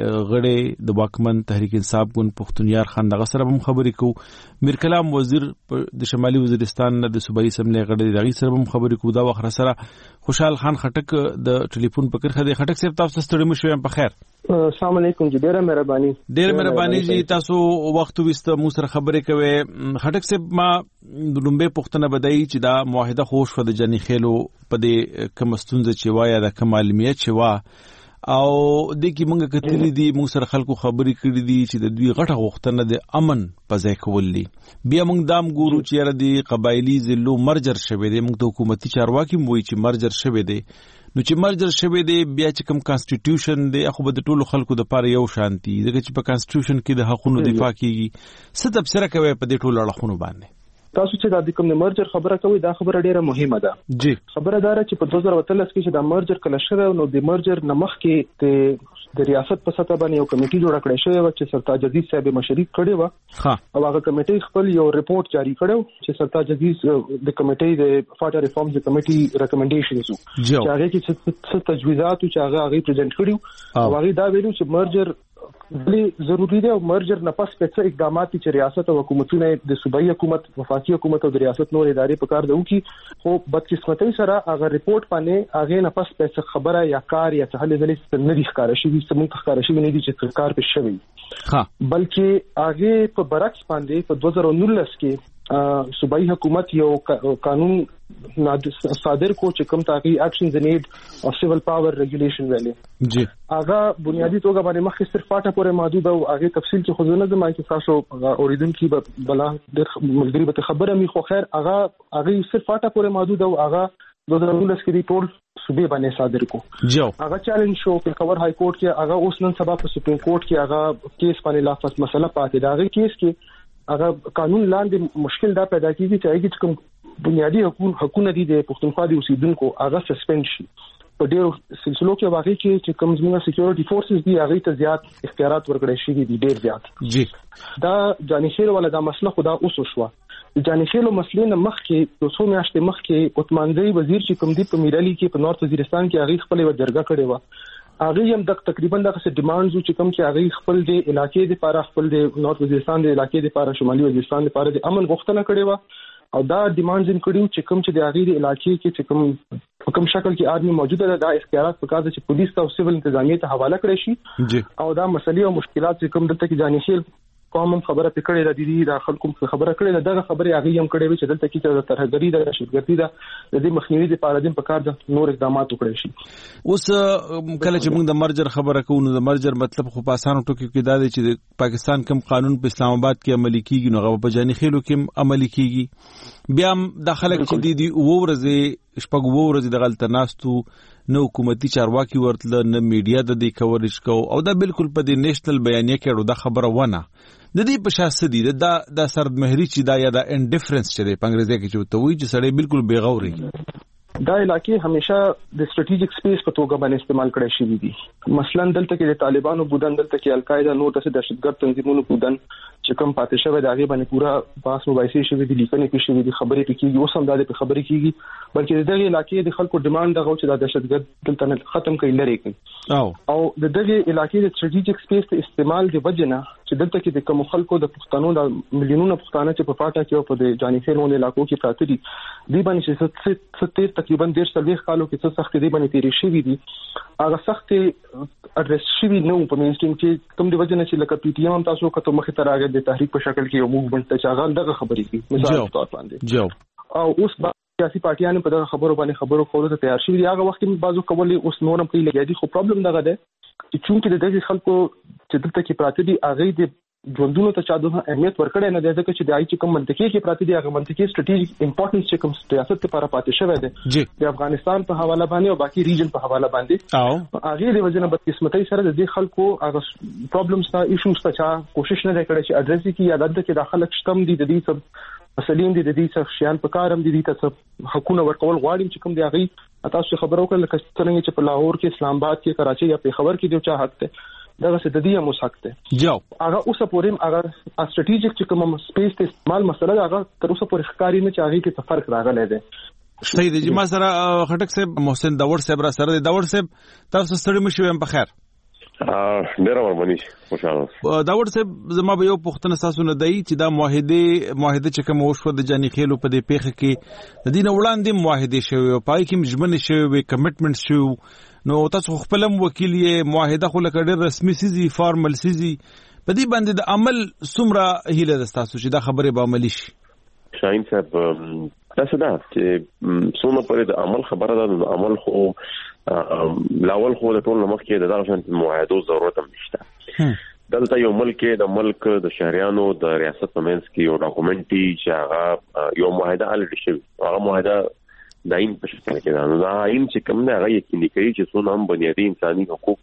L: غړي د واکمن تحریک انصاف ګوند پښتونیار خان دغه سره هم خبرې کوو. میر کلام وزیر د شمالي وزیرستان د صوبایي اسمبلی غړي دغه سره هم خبرې کوو. دا وخت سره خوشحال خان خټک د ټلیفون په کرخه دی. خټک صاحب تاسو ستړي مشوي په خیر.
D: السلام علیکم جی. ډیره مهرباني جی تاسو وخت وسته مو سره خبرې کوي. خټک صاحب ما لومبه پښتنه بدایي چې دا معاهده خوش فد جنې خېلو په دې کوم ستونزه چې وایا د کمالمیت چې وا
L: او د کی موږ کتلی دي موږ سره خلکو خبرې کړې دي چې د دوی غټه غوښتنه د امن په ځای کولې. بیا موږ دام ګورو چې یاره د قبایلی ضلعو مرجر شوی دی. موږ د حکومتي چارواکي موي چې مرجر شوی دی، نو چې مرجر شوی دی بیا چې کوم کانسټیټیوشن دی خو به د ټولو خلکو د پاره یو شانتي، ځکه چې په کانسټیټیوشن کې د حقوقو دفاع کیږي. څه تبصره کوي په دې ټولو اړخونو باندې؟
C: تاسو چې د کوم مرجر خبره کوي دا خبره ډیره مهمه ده.
L: جی
C: خبره دا چې په 2013 کې چې د مرجر کله شوه نو د مرجر نمخ کې د ریاست په سطح باندې یو کمیټي جوړ کړی شوی و چې سرتاج عزیز صاحب مشري کړی و او هغه کمیټي خپل یو ریپورت جاری کړو چې سرتاج عزیز د کمیټي د فاټا ریفارمز کمیټي ریکمنډیشنز چې هغه کې څه تجویزات چې هغه پریزنټ کړیو او هغه دا ویلو چې مرجر ضروری دی او مرجر نه پس په څه اقدامات چې ریاست او حکومتونه د صوبایي حکومت، وفاقي حکومت او د ریاست نور ادارې په کار دی خو بدقسمتۍ سره هغه ریپورت باندې هغه نه پس په خبره یا کار یا څه هلې ځلې نه دي ښکار شي سمون ښکار شي نه دي چې کار په شوی بلکې هغه په برعکس باندې په 2019 کې صوبایي حکومت یو قانون صادر کو چې کوم تاکي اکشنز ان ایډ او سیول پاور ریګولیشن ویلي
L: جی
C: هغه بنیادی توګه باندې مخکې صرف فاټا پورې محدود او هغه تفصیل چې خو نه زما کې تاسو اوریدونکو بلا د ملګری به خبره می خو خیر هغه صرف فاټا پورې محدود او هغه 2019 کې ټول صوبې باندې صادر کو
L: جو
C: هغه چیلنج شو په خبر های کورټ کې هغه اوس نن سبا په سپریم کورټ کې هغه کیس باندې لا فاس مسله پاتې دا هغه کیس کې هغه قانون لاندې مشکل دا پیدا کیږي چې هغه کوم بنیادی حقوقونه دي د پښتونخوا د اوسیدونکو هغه سسپند شي په ډیرو سلسلو کې واقعي چې کوم زموږ سکیورټي فورسز دي هغه ته زیات اختیارات ورکړل شي دي ډیر زیات
L: جی
C: دا جانشیر ولا دا مسله خدا اوس شو جانشیلو مسلې نه مخ کې 200 میاشتې مخ کې عثمانزی وزیر چې کوم دی په میرالي کې په نورث وزیرستان کې هغه خپل جرګه کړې و هغه هم تقریبا دغه ډیمانډز چې کوم کې هغه خپل د علاقې لپاره خپل د نورث وزیرستان د علاقې لپاره شمالي وزیرستان لپاره د امن غوښتنه کړې و او دا ډیمانډز ان کړیو چې کوم چې د هغه د علاقې کې چې کوم شکل کې آدمی موجوده ده دا اختیارات په کار چې پولیس او سیول انتظامیه ته حواله کړی شي او دا مسلې او مشکلات چې کوم دلته کې جانشیل قوم خبره پکړې را دي د خلکو خبره کړې دغه خبره هغه هم کړې وي چې دلته کې ترهګری د شتګردي د دې مخنیوي لپاره د په کار د نور اقدامات وکړي شي.
L: اوس کله چې موږ د مرجر خبره کوو نو د مرجر مطلب خو په اسانو ټکو کې دا دی چې پاکستان کوم قانون په اسلام آباد کې عملي کیږي نو هغه په جاني خېلو کې عملي کیږي. بیا د خلک چې دي ورځې شپږ ورځې د غلط ناستو نو حکومتي چارواکي ورتل نه میډیا د دې کوریج کو او دا بالکل په دې نېشنل بیانیه کې ورو د خبره ونه د دې په شاسه دي د سرد مهري چې دا یا د انډیفرنس چې د انګریزي کې چوته وي چې سړی بالکل بیغوري
C: دا علاقې همیشه د سټریټیجیک سپیس په توګه باندې استعمال کړی شي دي. مثلا دلته کې د طالبانو بودن دلته کې القاعده نور د دهشتګرد تنظیمونو بودن چې کوم پاتې شوی د هغه باندې پورا باس مباحثې شوی دي لیکنې کې شوی دي خبرې پکې اوس هم د خبرې کیږي بلکې دغه علاقې د خلکو ډیماند دغه چې د دهشتګرد دلته ختم کړي لري او دغه علاقې د سټریټیجیک سپیس ته استعمال دی وجنه چې دلته کې د کوم خلکو د پښتنو د ملیونونو پښتانه چې په فاټا کې او په جاني خېلونو علاقو کې پراته دي دی باندې چې تقریبا 13 کالو کې څه سختې دی باندې تیرې شوې دي هغه سختې اډریس شوې نو په مینستریم کې کوم دی وجنه چې لکه پی ټی ایم تاسو کته مخې ته راغی د تحریک په شکل کې یو موومېنټ ته چاغال دغه خبرې کوي مثال په تور باندې او اوس سیاسي پارټیانو په دغه خبرو باندې خبرو کولو ته تیار شوي دي هغه وخت کې بازو کولې اوس نورم کوي لګیا دي خو پرابلم دغه ده چې چونکې د دغه خلکو چې دلته کې پراته دي هغه د ژوندونو ته چا دوه اهمیت ورکړي نه دی ځکه چې د آی چې کوم منطقي کې پراته دي هغه منطقي سټریټیجیک امپورټنس چې کوم سیاست لپاره پاتې شوی دی د افغانستان په حواله باندې او باقي ریجن په حواله باندې او هغه د وجنه بدقسمتۍ سره د دې خلکو هغه پرابلمز ته ایشوز ته چا کوشش نه کړي چې اډریس کړي یا دلته کې داخله شتم دي د دې سب مسلې دي د دې څخه شیان په کارم دي ته حقوقونه ورکول غواړي چې کوم دی هغه تاسو خبرو کړل لکه څنګه چې په لاهور کې اسلام آباد کې کراچي یا پیښور کې د چا حق ته دا څه د دې هم حق ته هغه اوس پورې هغه سټریټیجیک چې کوم سپیس ته استعمال مسله هغه تر اوسه پورې ښکاری نه چې هغه کې فرق راغلی دی.
L: صحیح دی جما سره خټک صاحب محسن داور صاحب را سره دی. داور صاحب تاسو ستړي مشو هم په خیر
E: ډیر ورمنی خوشاله
L: داور صاحب زما به یو پښتنه تاسو نه دی چې دا معاهده چې کوم وشو د جاني خېلو په دې پیخه کې د دین وړاندې معاهده شوی او پای کې مجمن شوی کمټمنټ شو نو تاسو خپلم وکیل یې معاهده خو لکه ډېر رسمي سيزي فارمل سيزي په دې باندې د عمل څومره هیله ده تاسو چې دا خبره به عملي شي؟
E: شاهین صاحب تاسو دا چې څومره پرې د عمل خبره ده د عمل خو لاول خو د ټول مخ کې د دغه شان معاهدو ضرورت هم نشته. دلته یو ملک د شهريانو د ریاست په منځ کې یو ډاکومنټي چې هغه یو معاهده الډ شوی، هغه معاهده د عین په شکل کې ده. نو دا عین چې کوم نه هغه یقیني کوي چې څونه هم بنیادی انساني حقوق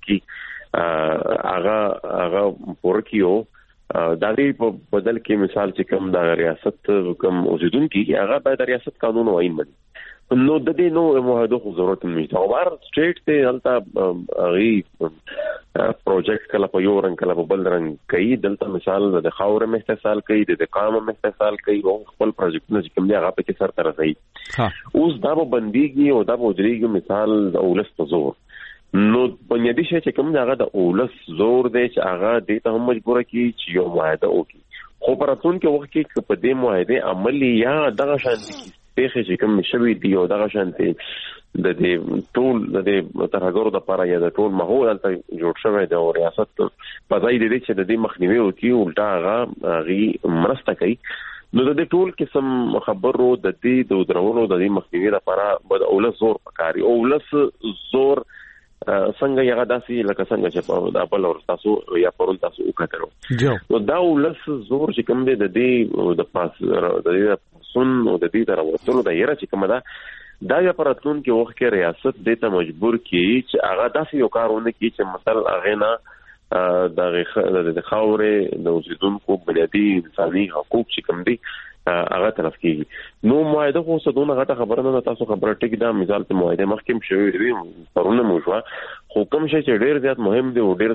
E: کې هغه پوره کیو. دا دی په بدل کې مثال چې کوم د ریاست کوم اوسیدونکو هغه باید ریاست قانون او عین مني. نو د دې نو معاهدو خو ضرورت نشته. او بار سټیټ ته هلته غي پروجیکټ کله په یو رنګ کله په بل رنګ کوي. دلته مثال د خاور مستثال کوي، د قام مستثال کوي، او خپل پروجیکټونه چې کوم دی هغه په کې سر تر ځي. اوس دا به بنديږي او دا به وځريږي مثال د اولس په زور. نو بنیادی شی چې کوم دی هغه د اولس زور دی چې هغه دې ته هم مجبور کی چې یو معاهده وکړي. خو پراتون کې وخت کې په دې معاهده عملی یا دغه شان پیښې چې کوم شوي دي او دغه شانتي د دې ټول د ترهګرو د لپاره یا د ټول ماحول ته جوړ شوی دی او ریاست په ځای دی چې د دې مخنیوي وکړي الټا هغه غي مرسته کوي. نو د دې ټول قسم خبرو د دې د درولو د دې مخنیوي لپاره د اولس زور پکاري. اولس زور څنګه یغه داسي لکه څنګه چې په د خپل ورستاسو یا پرون تاسو وکړو. نو دا اولس زور چې کوم دی د دې د پاس د دې سن او د دې دروازو د یره چې کومه دا یا پراتون کې وخت کې ریاست دې ته مجبور کی چې هغه داسې یو کارونه کوي چې مثلا هغه نه د خاورې د اوسیدونکو بنیادی انساني حقوق چې کوم دي هغه طرف کیږي. نو معاهده خو څه دونه غټه خبره نه تاسو خبره ټیک دا مثال ته معاهده مخکې شوی دی پرونه موجوده خو کوم شي چې ډیر زیات مهم دی او ډیر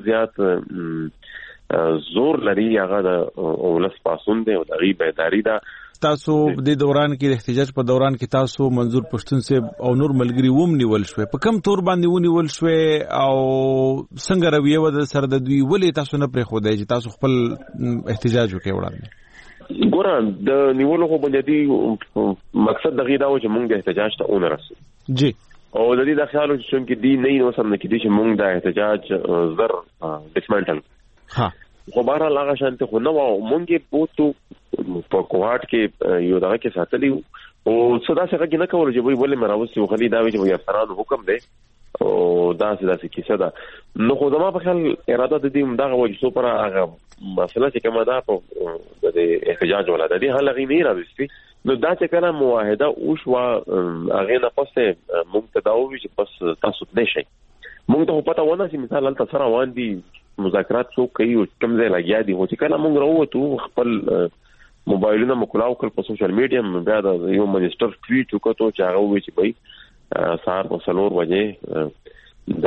E: زیات زور لري هغه د اولس پاسون دی او د غیبه اداري دا.
L: تاسو د دوران کې د احتجاج په دوران کې تاسو منظور پښتون صاحب او نور ملګری ووم نیول شوې، په کم تور باندې ونیول شوې او څنګه رویه و د سر د دوی ولې تاسو نه پرې خو دی چې تاسو خپل احتجاج وکړئ وړاندې؟
E: ګوران د نیولو خو بنیادی مقصد دغه دا و چې موږ د احتجاج ته اون رسو
L: جی
E: او د دې د خیالو چې کې دی نه نو سم نه کې دي چې موږ د احتجاج زر ډسمنټل
L: ها
E: خو بهرحال هغه شانته خو نو مونږه بوتو په کوهات کې یو دغه کې ساتلی او صدا څنګه کې نه کول چې وی ولې مراوسی وخلی دا وی چې یو افسرانو حکم دی او دا څه کیسه ده. نو خو زما په خیال اراده د دې دغه وجه پر هغه مسله چې کومه ده په د احتجاج ولاده دي هغه غي نه راوستي. نو دا چې کله معاهده او شو هغه نه پسه مونږ ته دا وی چې بس تاسو دې شي مونږ ته پته ونه چې مثال تل سره وان دي مذاکرات څو کوي او کوم ځای لګیا دي چې کله مونږ راوته خپل موبایلونه مکلاو کړ په سوشل میډیا بیا د یو منیسټر ټویټ وکړو چې هغه وی چې بھائی سار په سلور بجې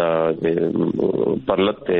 E: د پرلط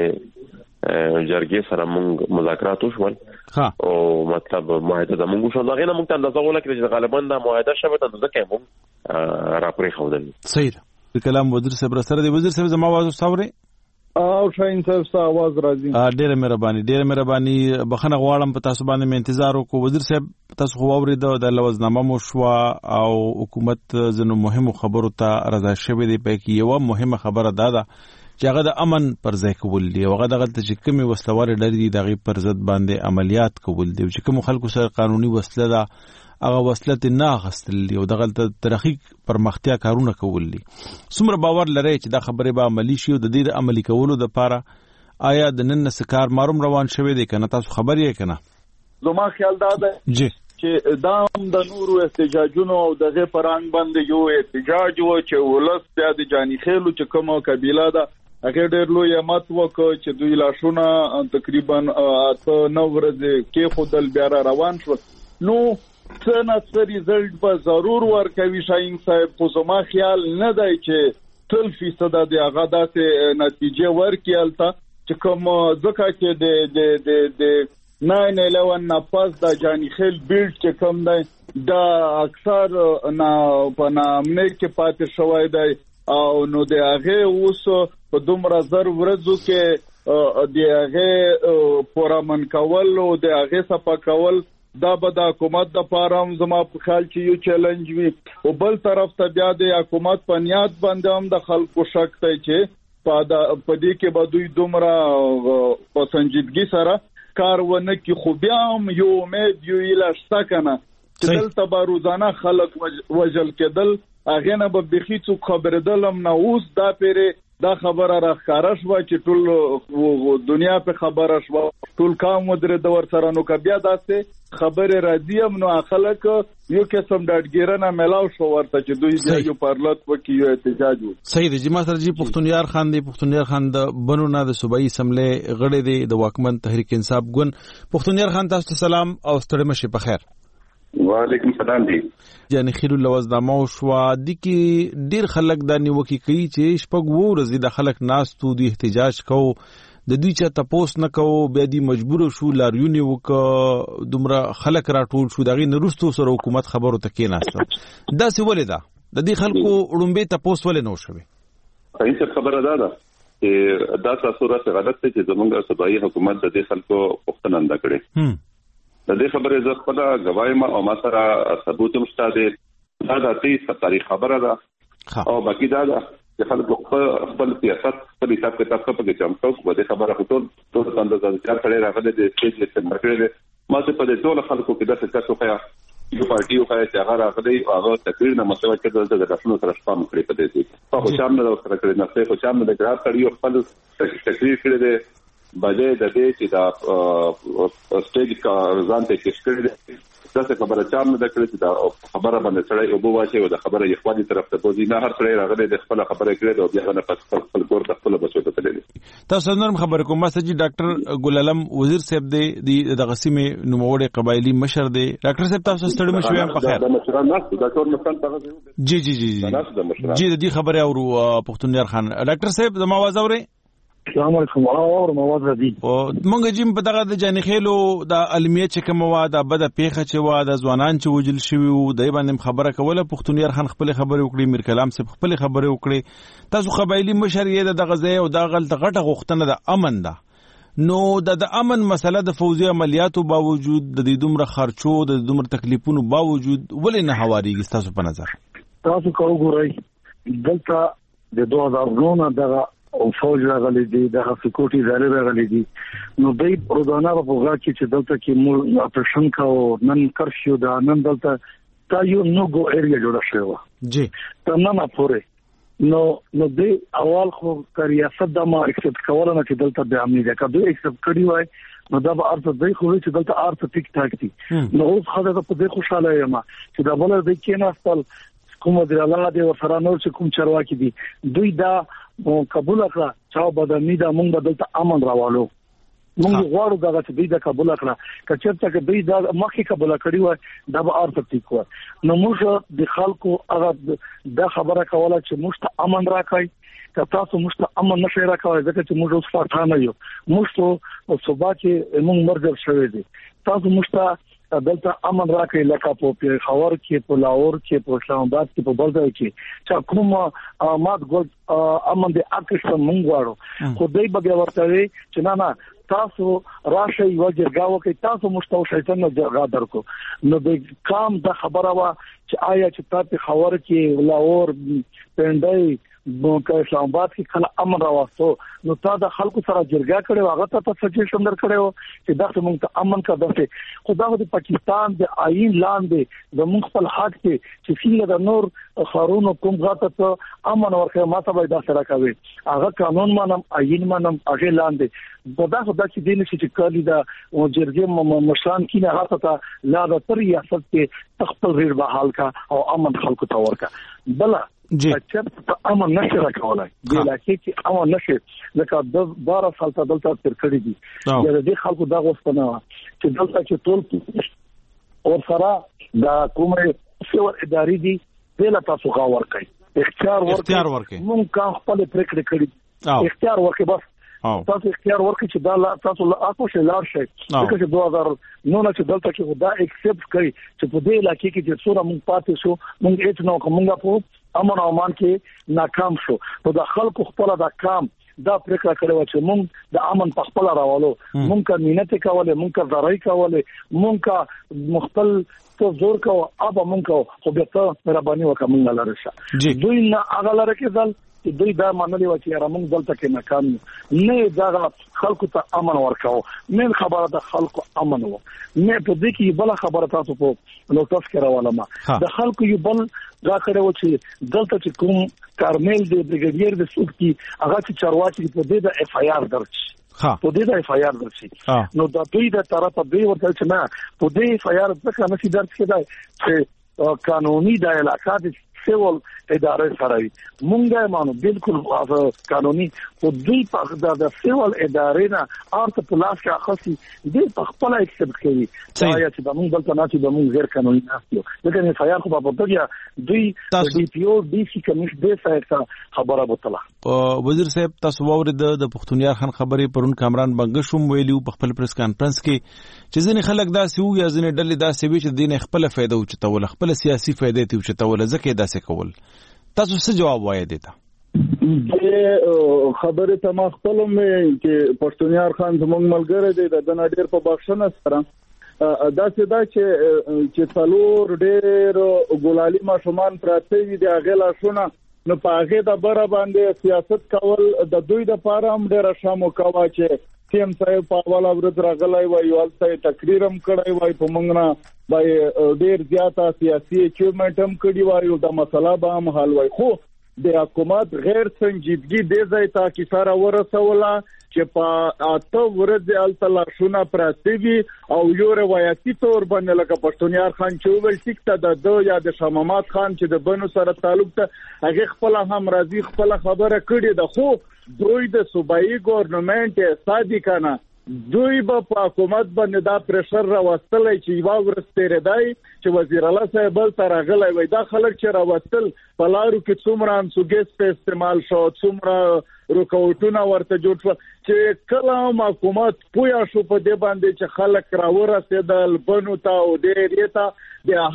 E: جرګې سره مونږ مذاکرات وشول او مطلب معاهده د مونږ شو دا غینه مونږ ته اندازه وکړه چې غالبا د معاهده شوه د ځکه مونږ راپرې خودل.
L: صحیح کلام وزیر صاحب سره دی. وزیر صاحب زما आवाज وساوري
G: او شاین صاحب سره आवाज راځي.
L: ډېر مهرباني بخنه غواړم په تاسو باندې مې انتظار وکړو. وزیر صاحب تاسو خو اورید د لوزنامه مو شو او حکومت زنو مهمو خبرو ته رضا شوی دی. په کې یو مهمه خبره ده چې هغه د امن پر ځای کول دي او هغه دغه چې کومي وسلوال ډېر دي دغه پر ضد باندې عملیات کول دي چې کوم خلکو سره قانوني وسله ده هغه وسلت نه غستل دي او دغه ترخیق پرمختیا کارونه کول دي. څومره باور لري چې دا خبره به عملی شي او د دې عملی کولو د لپاره آیا د نن سکار ماروم روان شوی دی کنه تاسو خبر یې کنه؟
G: زما خیال دا ده
L: جی
G: چې دام د نورو احتجاجونو او دغه پران باندې یو احتجاج و چې ولس د جانی خېلو چې کومه قبيله ده هغه ډېر لوی مات وکړ چې دوی لاشونه تقریبا 9 ورځې کې خودل بیا روان شو. نو څنګه ریزلټ به ضرور ورکوي شاین صاحب خو زما خیال نه دی چې 100% د هغه داسې نتیجه ورکیالته چې کوم ځکه چې د 9/11 نه پس د جانی خیل بیلډ چې کوم دی دا اکثر نه په نامنه کې پاتې شوی دی او نو د هغه اوس په دومره زر ورځو کې د هغه پورامن کول او د هغه صفه کول دا به د حکومت د پاره زما په خیال چې یو چیلنج وي او بل طرف ته بیا د حکومت په نیت باندې هم د خلکو شک دی چې په دې کې به دوی دومره په سنجیدګي سره کار ونه کې خو بیا هم یو امید یو اله شته کنه چې دلته به روزانه خلک وجل کېدل هغه نه به بخي څوک خبردلم نه. اوس دا پیره دا خبره راخاره شوه چې ټول دنیا په خبره شوه، ټول کام ودرې د ور سره. نو که بیا داسې خبره راځي هم نو خلک یو قسم ډاډګیرنه ملاو شو ورته چې دوی بیا یو پارلط وکړي، یو احتجاج وکړي.
L: صحیح دی. جما سره جی پښتونیار خان دی، پښتونیار خان د بنو نه د صوبایي اسمبلی غړی دی د واکمن تحریک انصاف ګوند. پښتونیار خان تاسو ته سلام او ستړي مشه په خیر.
H: وعلیکم السلام دی.
L: یعنی خیر اللوز د موشوا د کی ډیر خلک د نیوکي کوي چې شپږ ورځې د خلک ناستو د احتجاج کو د دوی چې تاسو نه کو بیا دی مجبور شو لاریونی وک دومره خلک راټول شو دغه نرستو سره حکومت خبرو ته کې ناست دا سی ولیدا د دې خلکو وړومبه تاسو ولې نو شوي.
H: صحیح خبره ده چې دا تاسو راته غلط دي چې زمونږ صوبایي حکومت د دې خلکو پښتنه نه کړي. د دې خبرې زه خپل غوایم او ما سره ثبوت هم شته. دا د تاریخ خبره ده او باقي دا ده چې خلک خپل سیاست په حساب کې تاسو په کې چمتو و دې خبره ټول څنګه ځکه چې راغلي د سټیج لیکل مرکړي ما ته په دې ټول خلکو کې د څه څه یو پارټي او چې هغه راغلي او هغه تقریر نه مسوي چې د رسمو سره شپه مخړي په دې په خوشام نه سره کړی نه څه خوشام نه ګرات کړی خپل تقریر کړی دی بجې د دې چې دا سټیج کا ځان ته کې کړی دی. دا څه خبره چام نه کړی چې دا خبره باندې سړی او بواچي او د خبره یې خواني طرف ته بوزي نه هر سړی راغلی د خپل خبره کړی او بیا نه پس خپل کور د خپل بچو ته تللی. تاسو نرم خبر کوم مسجد ډاکټر ګل علم وزیر صاحب دی د غسیمه نوموړی قبایلی مشر دی. ډاکټر صاحب تاسو ستړي مشوي په خیر. دا مشران نه دا ټول مشران ته جی جی جی جی د دې خبره او پښتونیار خان ډاکټر صاحب زما आवाज اوري.
I: السلام علیکم اور مواد ردی
L: او مونږ جیم په دغه د جانخېلو د علمیت چې کوم وا د بده پیخه چې وا د ځوانان چې وجل شوی او د باندې خبره کوله پښتونیار خان خپل خبره وکړي میر کلام صاحب خپل خبره وکړي. تاسو قبایلی مشر یې د غزې او د غلط غټه غوښتنه د امن ده نو د امن مسله د فوزي عملیاتو باوجود د دې دومره خرچو د دومره تکلیفونو باوجود ولې نه هواريږي تاسو په نظر؟
I: تاسو کو ګورئ دلته د 2009 دغه او فوج راغلي دي د سکیورټي ادارې راغلي دي نو دوی روزانه په غوا کې چې دلته کې مو اپریشن کاو نن کرفیو دا نن دلته تا یو نو ګو ایریا جوړه شوی
L: جی
I: تمام پوره نو دوی اول خو ریاست د ما اکسپټ کوله نه چې دلته د امنیت کا دوی اکسپټ کړی وای نو دا به ارته دوی خو چې دلته ارته ټیک ټاک دي نو اوس خدای په دې خوشاله یم چې دا بل دوی کې نه خپل کوم د الله دی ورسره نور چې کوم چرواکي دي دوی دا قبول کړه چې بدامي دا مونږ بدلته امن راوالو مونږ غواړو دا چې دوی دا قبول کړه کچرته کې دوی دا مخکې قبول کړی و دا به ارته ټیک و نو موږ د خلکو هغه دا خبره کوله چې موږ ته امن راکړي که تاسو موږ ته امن نشئ راکوي ځکه چې موږ اوس پټانه یو موږ ته صبح کې موږ مرګ شوی دي تاسو موږ ته دلته امن راکړي لکه په پیښور کې په لاهور کې په اسلام آباد کې په بلځای کې چې کوم مات ګل امن دې اکثر مونږ غواړو خو دوی به ورته چې نه تاسو راشي وجرګاو کې تاسو مشتاو شیطان نه جرګا درکو نو د کام د خبره وا چې آیا چې تاسو خبر کې لاهور پندای په اسلام آباد کې کله امن راوستو نو تا د خلکو سره جرګه کړو هغه ته سجیشن درکړو چې دا څنګه ته امن کا دسه خدای د پاکستان د آئین لاندې د مونږ خپل حق ته چې څنګه د نور خارونو کوم غاټه ته امن ورکه ما ته به دا سره کوي هغه قانون مانم آئین مانم هغه لاندې دا خدای چې دین چې کلی دا جرګه مشران کینه هغه ته لا د تر ریاست کې تخپل غیر بحال کا او امن خلکو ته ورکا بل چې امن نشه راکولای د علاقې کې امن نشه لکه د 12 سال ته دلته تر کړی دي د دې خلکو دا غوښتنه چې دلته چې ټول او سره د کومه سیور اداري دي د تاسو غوا ورکړي اختیار ورکړي مونږ کا خپل پریکړه کړی اختیار ورکړي بس تاسو اختیار ورکړي چې دا تاسو لا اكو شي لار شي چې 2009 چې دلته کې دا ایکسپټ کړي چې په دې علاقې کې چې څوره مونږ پاتې شو مونږ هیڅ نو کومه په امن او امان کې ناکام شو نو د خلکو خپل دا کام دا پریکړه کړو چې مونږ د امن په خپل راوالو مونږ کا مينت کوله مونږ کا ضرای کوله مونږ کا مختل تو زور کو اب مونږ خو به ته مهرباني وکړه لارشه دوی نه هغه لاره کې ځل دوی دا منلي و چې رامنګ دلته کې ناکام نه دا خلکو ته امن ورکاو من خبره د خلکو امن و نه په دې کې بل خبره تاسو په نو تاسو کې راواله ما د خلکو یو بل دا کړه و چې دلته چې کوم کارمل د بریګیډیر د سوق کی هغه چې چارواکي په دې د اف آی آر درج په دې د اف آی آر درج نو د دوی د طرفه به ورته چې نه په دې اف آی آر څخه نشي درج کېدای چې قانوني د علاقات سیول ادارې سره وي مونږه مانو بالکل قانوني په دوی په د سیول ادارې نه ارته په لاس کې اخلي دې په خپل اکسپټ کوي چې د مونږ دلته نه چې د مونږ غیر قانوني نه لکه نه فایار خو په پټه دوی ډي پی او ډي سي کمیشن دې سره خبره وتله
L: وزیر صاحب تاسو ورید د پښتونیار خان خبرې پرون کامران بنګشوم ویلو په خپل پریس کانفرنس کې چې ځینې خلک دا سیو یا ځینې ډلې دا سوي چې دین خپل فائدہ او چتول خپل سیاسي فائدې ته چتول ځکه دا څه کول تاسو څه جواب وایي دیتا
G: خبره ته ما خپل مې چې پښتونیار خان زموږ ملګری دی د ډېر په بخښنه سره دا څه دا چې څلور ډېر ګولالي ماشومان پراته دي د غلا شونه نو په هغه د بره باندې سیاست کول د دوی د پاره هم ډېر شامو کوا چې سیم صاحب په والا ورځ راغلای وای او الته تقریر هم کړی وای په موږ نه بای ډېر زیاته سیاسي اچیومنټ هم کړی وای او د مسله به هم حل وای خو د حکومت غیر سنجیدګي د ځای ته کی سره ورسوله چې په اته ورځ الته لاشونه پراتوي او یو روایتي تور باندې لکه پښتونیار خان چې ویل ټیک ته د یا د شمامات خان چې د بنو سره تعلق ته هغه خپل هم راضي خپل خبره کړې ده خو دوی د صوبایي ګورنمنت صادقانه دوی په حکومت باندې دا پریشر راوستل چې یو ورځ تیرېدای چې وزیر الله صاحب بل تر غلای وای دا خلک چې راوستل په لارو کې څومره انسوګیس په استعمال شو څومره رکاوټونه ورته جوړ شو چې کله حکومت پویا شو په دې باندې چې خلک راورسېدل بنو ته او ډېر ته د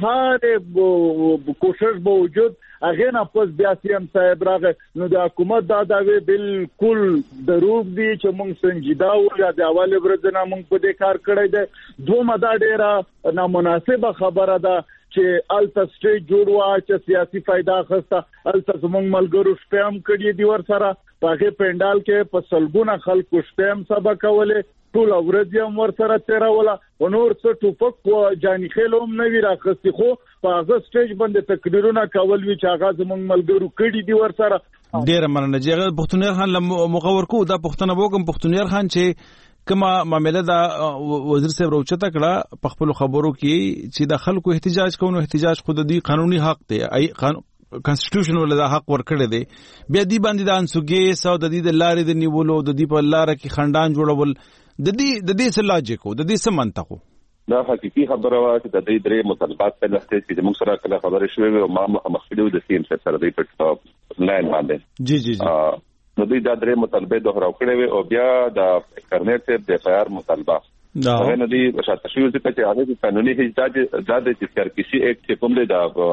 G: هر کوشش باوجود هغه نه پس بیا سیم صاحب راغی نو د حکومت دا داوی بالکل دروغ دي چې موږ سنجیده او یا د اول ورځ نه موږ په دې کار کړی دی دوه دا ډیره نامناسبه خبره ده چې الته سټیج جوړ وا چې سیاسي فائدہ خسته الته زموږ ملګرو شپم کړی دی ور سره په پندال کې په سلګونه خلکو شپم سبا کوله ټول ورځ هم ور سره تیراوله او نور څه ټوپک او جاني خېلوم نه وی راخستي خو په هغه سټیج باندې تقریرونه کول وی چې هغه زموږ ملګرو کړی دی ور سره
L: ډیر مننه چې پښتونیار خان مخور کو دا پښتنه وګم پښتونیار خان چې کما معاملې دا وزیر صاحب روچته کړه په خپل خبرو کې چې د خلکو احتجاج کوو احتجاج خود دی قانوني حق دی ای کانسټیټیوشن ولدا حق ورکړی دی بیا دی باندې د انسوګې سو د دې د لارې د نیولو د دې په لار کې خندان جوړول د دې څه لاجیکو د دې څه منطقو
H: دا حقيقي خبره وا چې د دې درې مطالبات په لاسته چې موږ سره کله خبرې شوې او ما مخکې د سیم سره د پټ لاین باندې
L: جی
H: نو دوی دا درې مطالبه دوهراو کړې او بیا د کرنیټ د فایار مطالبه دا نه دي شاته شو چې هغه قانوني احتجاج د CRPC ایکټ چې کوم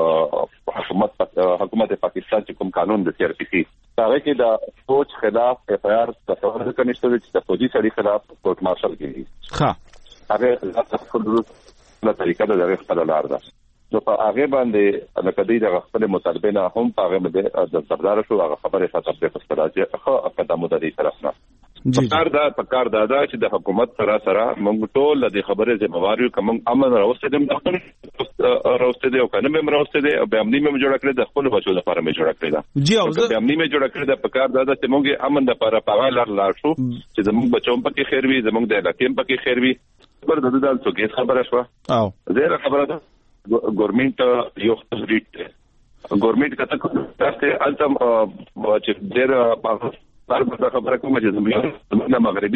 H: د حکومت پاکستان چې کوم قانون د CRPC هغه کې د فوج خلاف فایار تصور کنيشته چې د فوجي سړي خلاف کورټ مارشل کیږي
L: ها
H: هغه خپل طریقه د خپل لار ده نو په هغه باندې لکه دوی د خپل مطالبه نه هم په هغه باندې د سردار شو هغه خبره ساتل په ستراتیژي خو قدمو د دې طرف نه پکار دا چې د حکومت سره موږ ټول د خبرې ذمہوار یو کوم امن راوستي د راوستي او کنه مې راوستي او به امني مې جوړ کړی د خپل بچو لپاره مې جوړ کړی دا
L: جی او
H: به امني مې جوړ کړی د پکار دا چې موږ امن د لپاره پاغال لار شو چې زموږ بچو په کې خیر وي زموږ د علاقې په کې خیر وي پر د دې څه کې خبره شو
L: او
H: زه خبره ده ګورنمنت یو خبرې ګورنمنت کته تاسو التم چې ډېر پر خبره کوم چې زموږ مغربي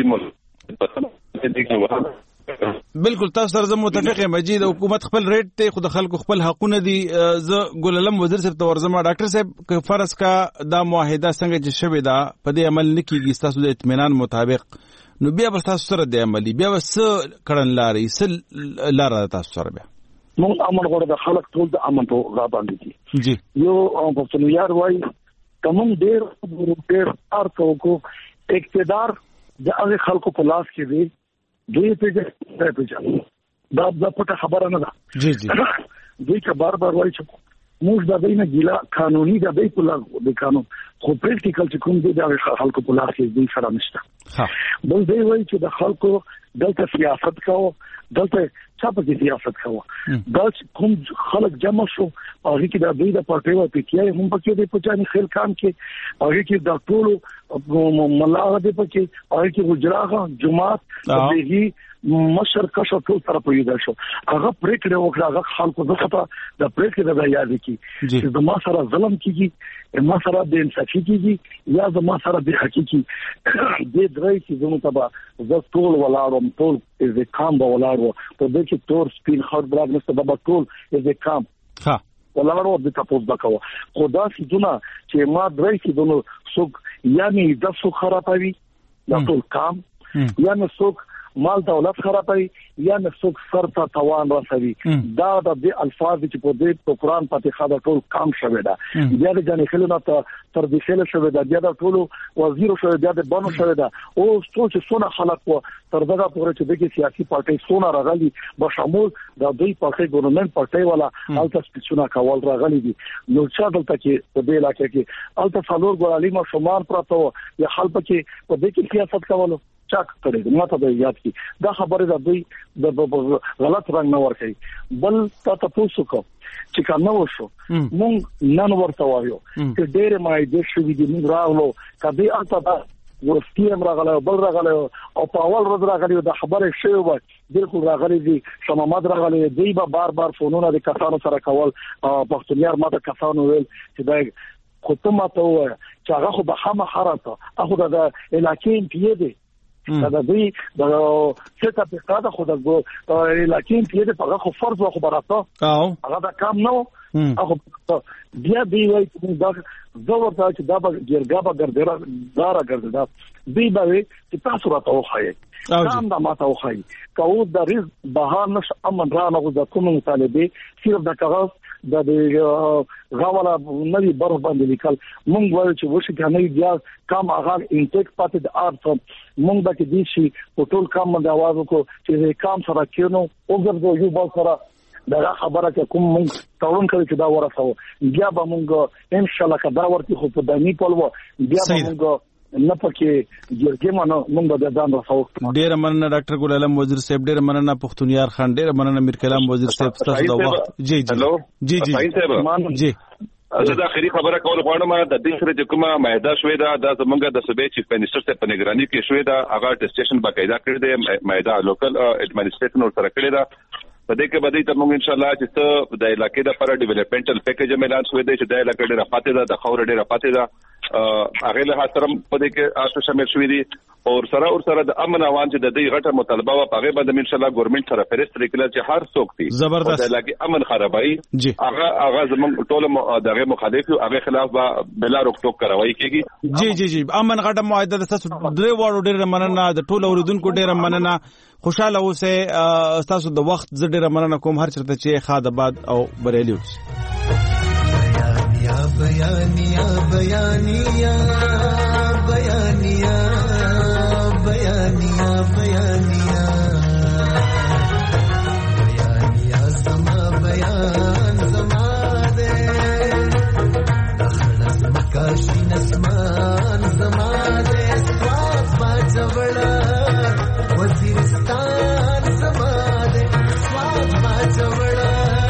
H: ملک
L: بالکل تاسو سره متفق یم مجید حکومت خپل ریټ ته خود خلکو خپل حقونه دي ز ګلالم وزیر صاحب ته ورزما ډاکټر صاحب فرض کا دا معاهده څنګه چې شوی دا په دې عمل نکېږي تاسو د اطمینان مطابق نو بیا به تاسو سره د عملی بیا وس کړن لاري سل لار تاسو سره بیا
I: موږ امن غوړه د خلک ټول د امن په غا باندې دي
L: جی
I: یو په فنیار وای کوم ډېر ارته کو اقتدار د هغه خلکو په لاس کې دی دوی په ځای دا پټه خبره نه ده
L: جی
I: دوی که بار وایي چې موږ د دې نه ګیلا قانوني د دې په لاس د قانون خو پریکټیکل چې کوم دی د خلکو په لاس کې دی سره نشته بل دی وایي چې د خلکو دلته سیاست کاوه دلته چا په سیاست کاوه دا کوم خلک جمع شو هغه کې د دوی د پارټي او پی ټی آی هم پکې د پچانی خل کام کې هغه کې د ټولو ملاغه د پکې هغه کې وجراغه جماعت دغه مشر کښو ټول سره پیدا شو هغه پریکړه وکړه هغه خلکو زخه د پریکړه د یاد کی چې د ما سره ظلم کیږي ما سره د انصافي کیږي یا د ما سره د حقيقي د درې چې زموږ ته د ټول ولاړم ټول از کام به ولاړو په دې کې تور سپین خړ برګ نشته د ټول از کام ها ولاړو د تاسو بکاو خدا سيدونه چې ما درې چې دونو څوک یعنی د څو خرابوي د ټول کام یا نو څوک مال دولت خرابوي یا نسوک سر ته توان رسوي دا د الفاظ چې په دې قرآن فاتحه د ټول کام شوه دا بیا د جنې خلونو ته تر دې خل شوه دا بیا د ټول وزیر شوه بیا د بانو شوه دا او څو څونه خلک و تر دغه پورې چې د سیاسي پارټي څونه راغلي بشمول د دوی پارټي ګورنمنت پارټي والا الته سپیڅونه کول راغلي دي نو چې دلته کې په دې علاقې کې الته څلور ګورالي ما شمار پراته یا خلک کې په دې کې سیاست کولو چاک کړي ماته د یاد کی دا خبره ده دوی د غلط رنګ نه ورکړي بل تاسو کو چې کانو وشو مونږ نن ورته وایو چې ډېر مای د شوې دي موږ راغلو کدی اته دا ورستیم راغله بل راغله او په اول ورځ راغلی د خبره شوی و بالکل راغلی دي شمامات راغلی دی به بار بار فونونه د کسانو سره کول پښتونیار ماته کسانو ویل چې دا خطمه ته چې هغه خو به هم حرته هغه د علاقې پیې دي دا دوی د څه په قاعده خو د علاقې پیې په هغه فرض او خبراته هغه دا کام نو هغه بیا دی وای دا زورته چې دا به ګرګا به ګرځیدا دی به چې تاسو راته وخایي کام دا ماته وخایي کوو د ریز بهار نش امن را نه د کوم مطالبه صرف د کاغذ د غواړه نوې برخه باندې لیکل مونږ وایو چې وشي کنه بیا کام هغه انټیک پاتې د ارت مونږ به دې شي په ټول کام باندې आवाज وکړو چې کام سره کېنو او ګرځو یو بل سره دا خبره چې کوم مونږ تاون کړی چې دا ورسو بیا به مونږ ان شاء الله کدا ورته خو په دانی پلو بیا به مونږ نه پکې جرګه مانو مونږ به ځان راځو
L: ډیر مننه ډاکټر ګل علم وزیر صاحب ډیر مننه پښتونیار خان ډیر مننه میر کلام وزیر صاحب تاسو دا وخت جی جی
H: زه د اخري خبره کول غواړم د دې سره چې کومه معاهده شوې ده د زمونږ د صوبې چیف منسٹر ته په نگرانی کې شوې ده هغه ټیسټیشن باقاعده کړی دی معاهده لوکل اډمنسټریشن سره کړی ده په دې کې به دې ته موږ ان شاء الله چې د علاقې د پر ډیولپمنټل پیکیج اعلان شوی دی چې د علاقې ډېر راپاتې ده د خور ډېر راپاتې ده هغه له حاصل په دې کې تاسو شامل شوی دي او سره د امن اوان چې د دې غټه مطالبه او هغه باندې ان شاء الله ګورنمنت سره فریست لیکل چې هر څوک دي
L: زبردست
H: د علاقې امن خرابای هغه زموږ ټول دغه مخالف او هغه خلاف به بلا روکټوک کاروایی کیږي
L: جی امن غټه معاهده تاسو درې واړو ډېر مننه د ټول اوریدونکو ډېر مننه خوشاله اوسه تاسو د وخت زړه ډېر مننه کوم هر چرته چې خادباد او بریلی اوسه
M: بيانيا بيانيا بيانيا بيانيا بيانيا بيانيا زما بيان زما ده خلاص مکاشي نسمان زما ده سواد باجوړا وزیرستان زما ده سواد باجوړا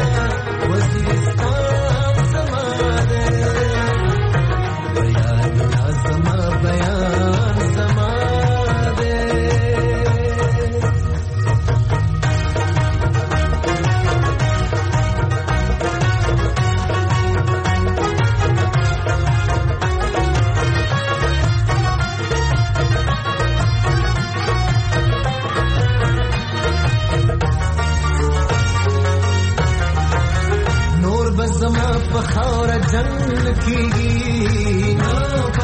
M: जंग की ना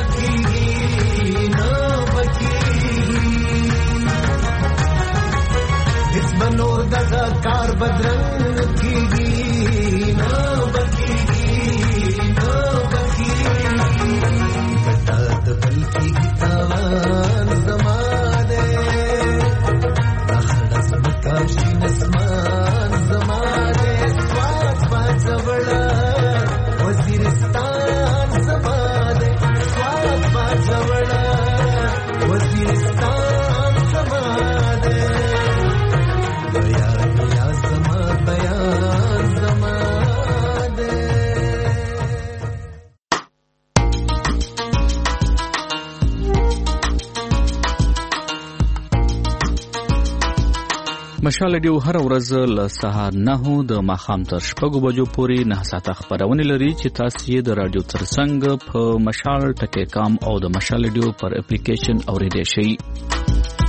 M: बकी इस बनोर दगा कार बदरंग की ना बकी कटात बल्कि गितावान जमाने अखलस मकाशी नस्मान जमाने स्वाद बाजवड़ा वजीरिस्तान समादे स्वाद बाजवड़ा वजीरिस्तान समादे बयानिया
N: مشال ډیو هر ورځ له سهار 9 د ماښام تر 6 بجو پورې 9 ساعته خبرونه لري چې تاسو یې د رادیو ترڅنګ په مشال ټکی کام او د مشال ډیو پر اپلیکیشن اوریدئ شئ.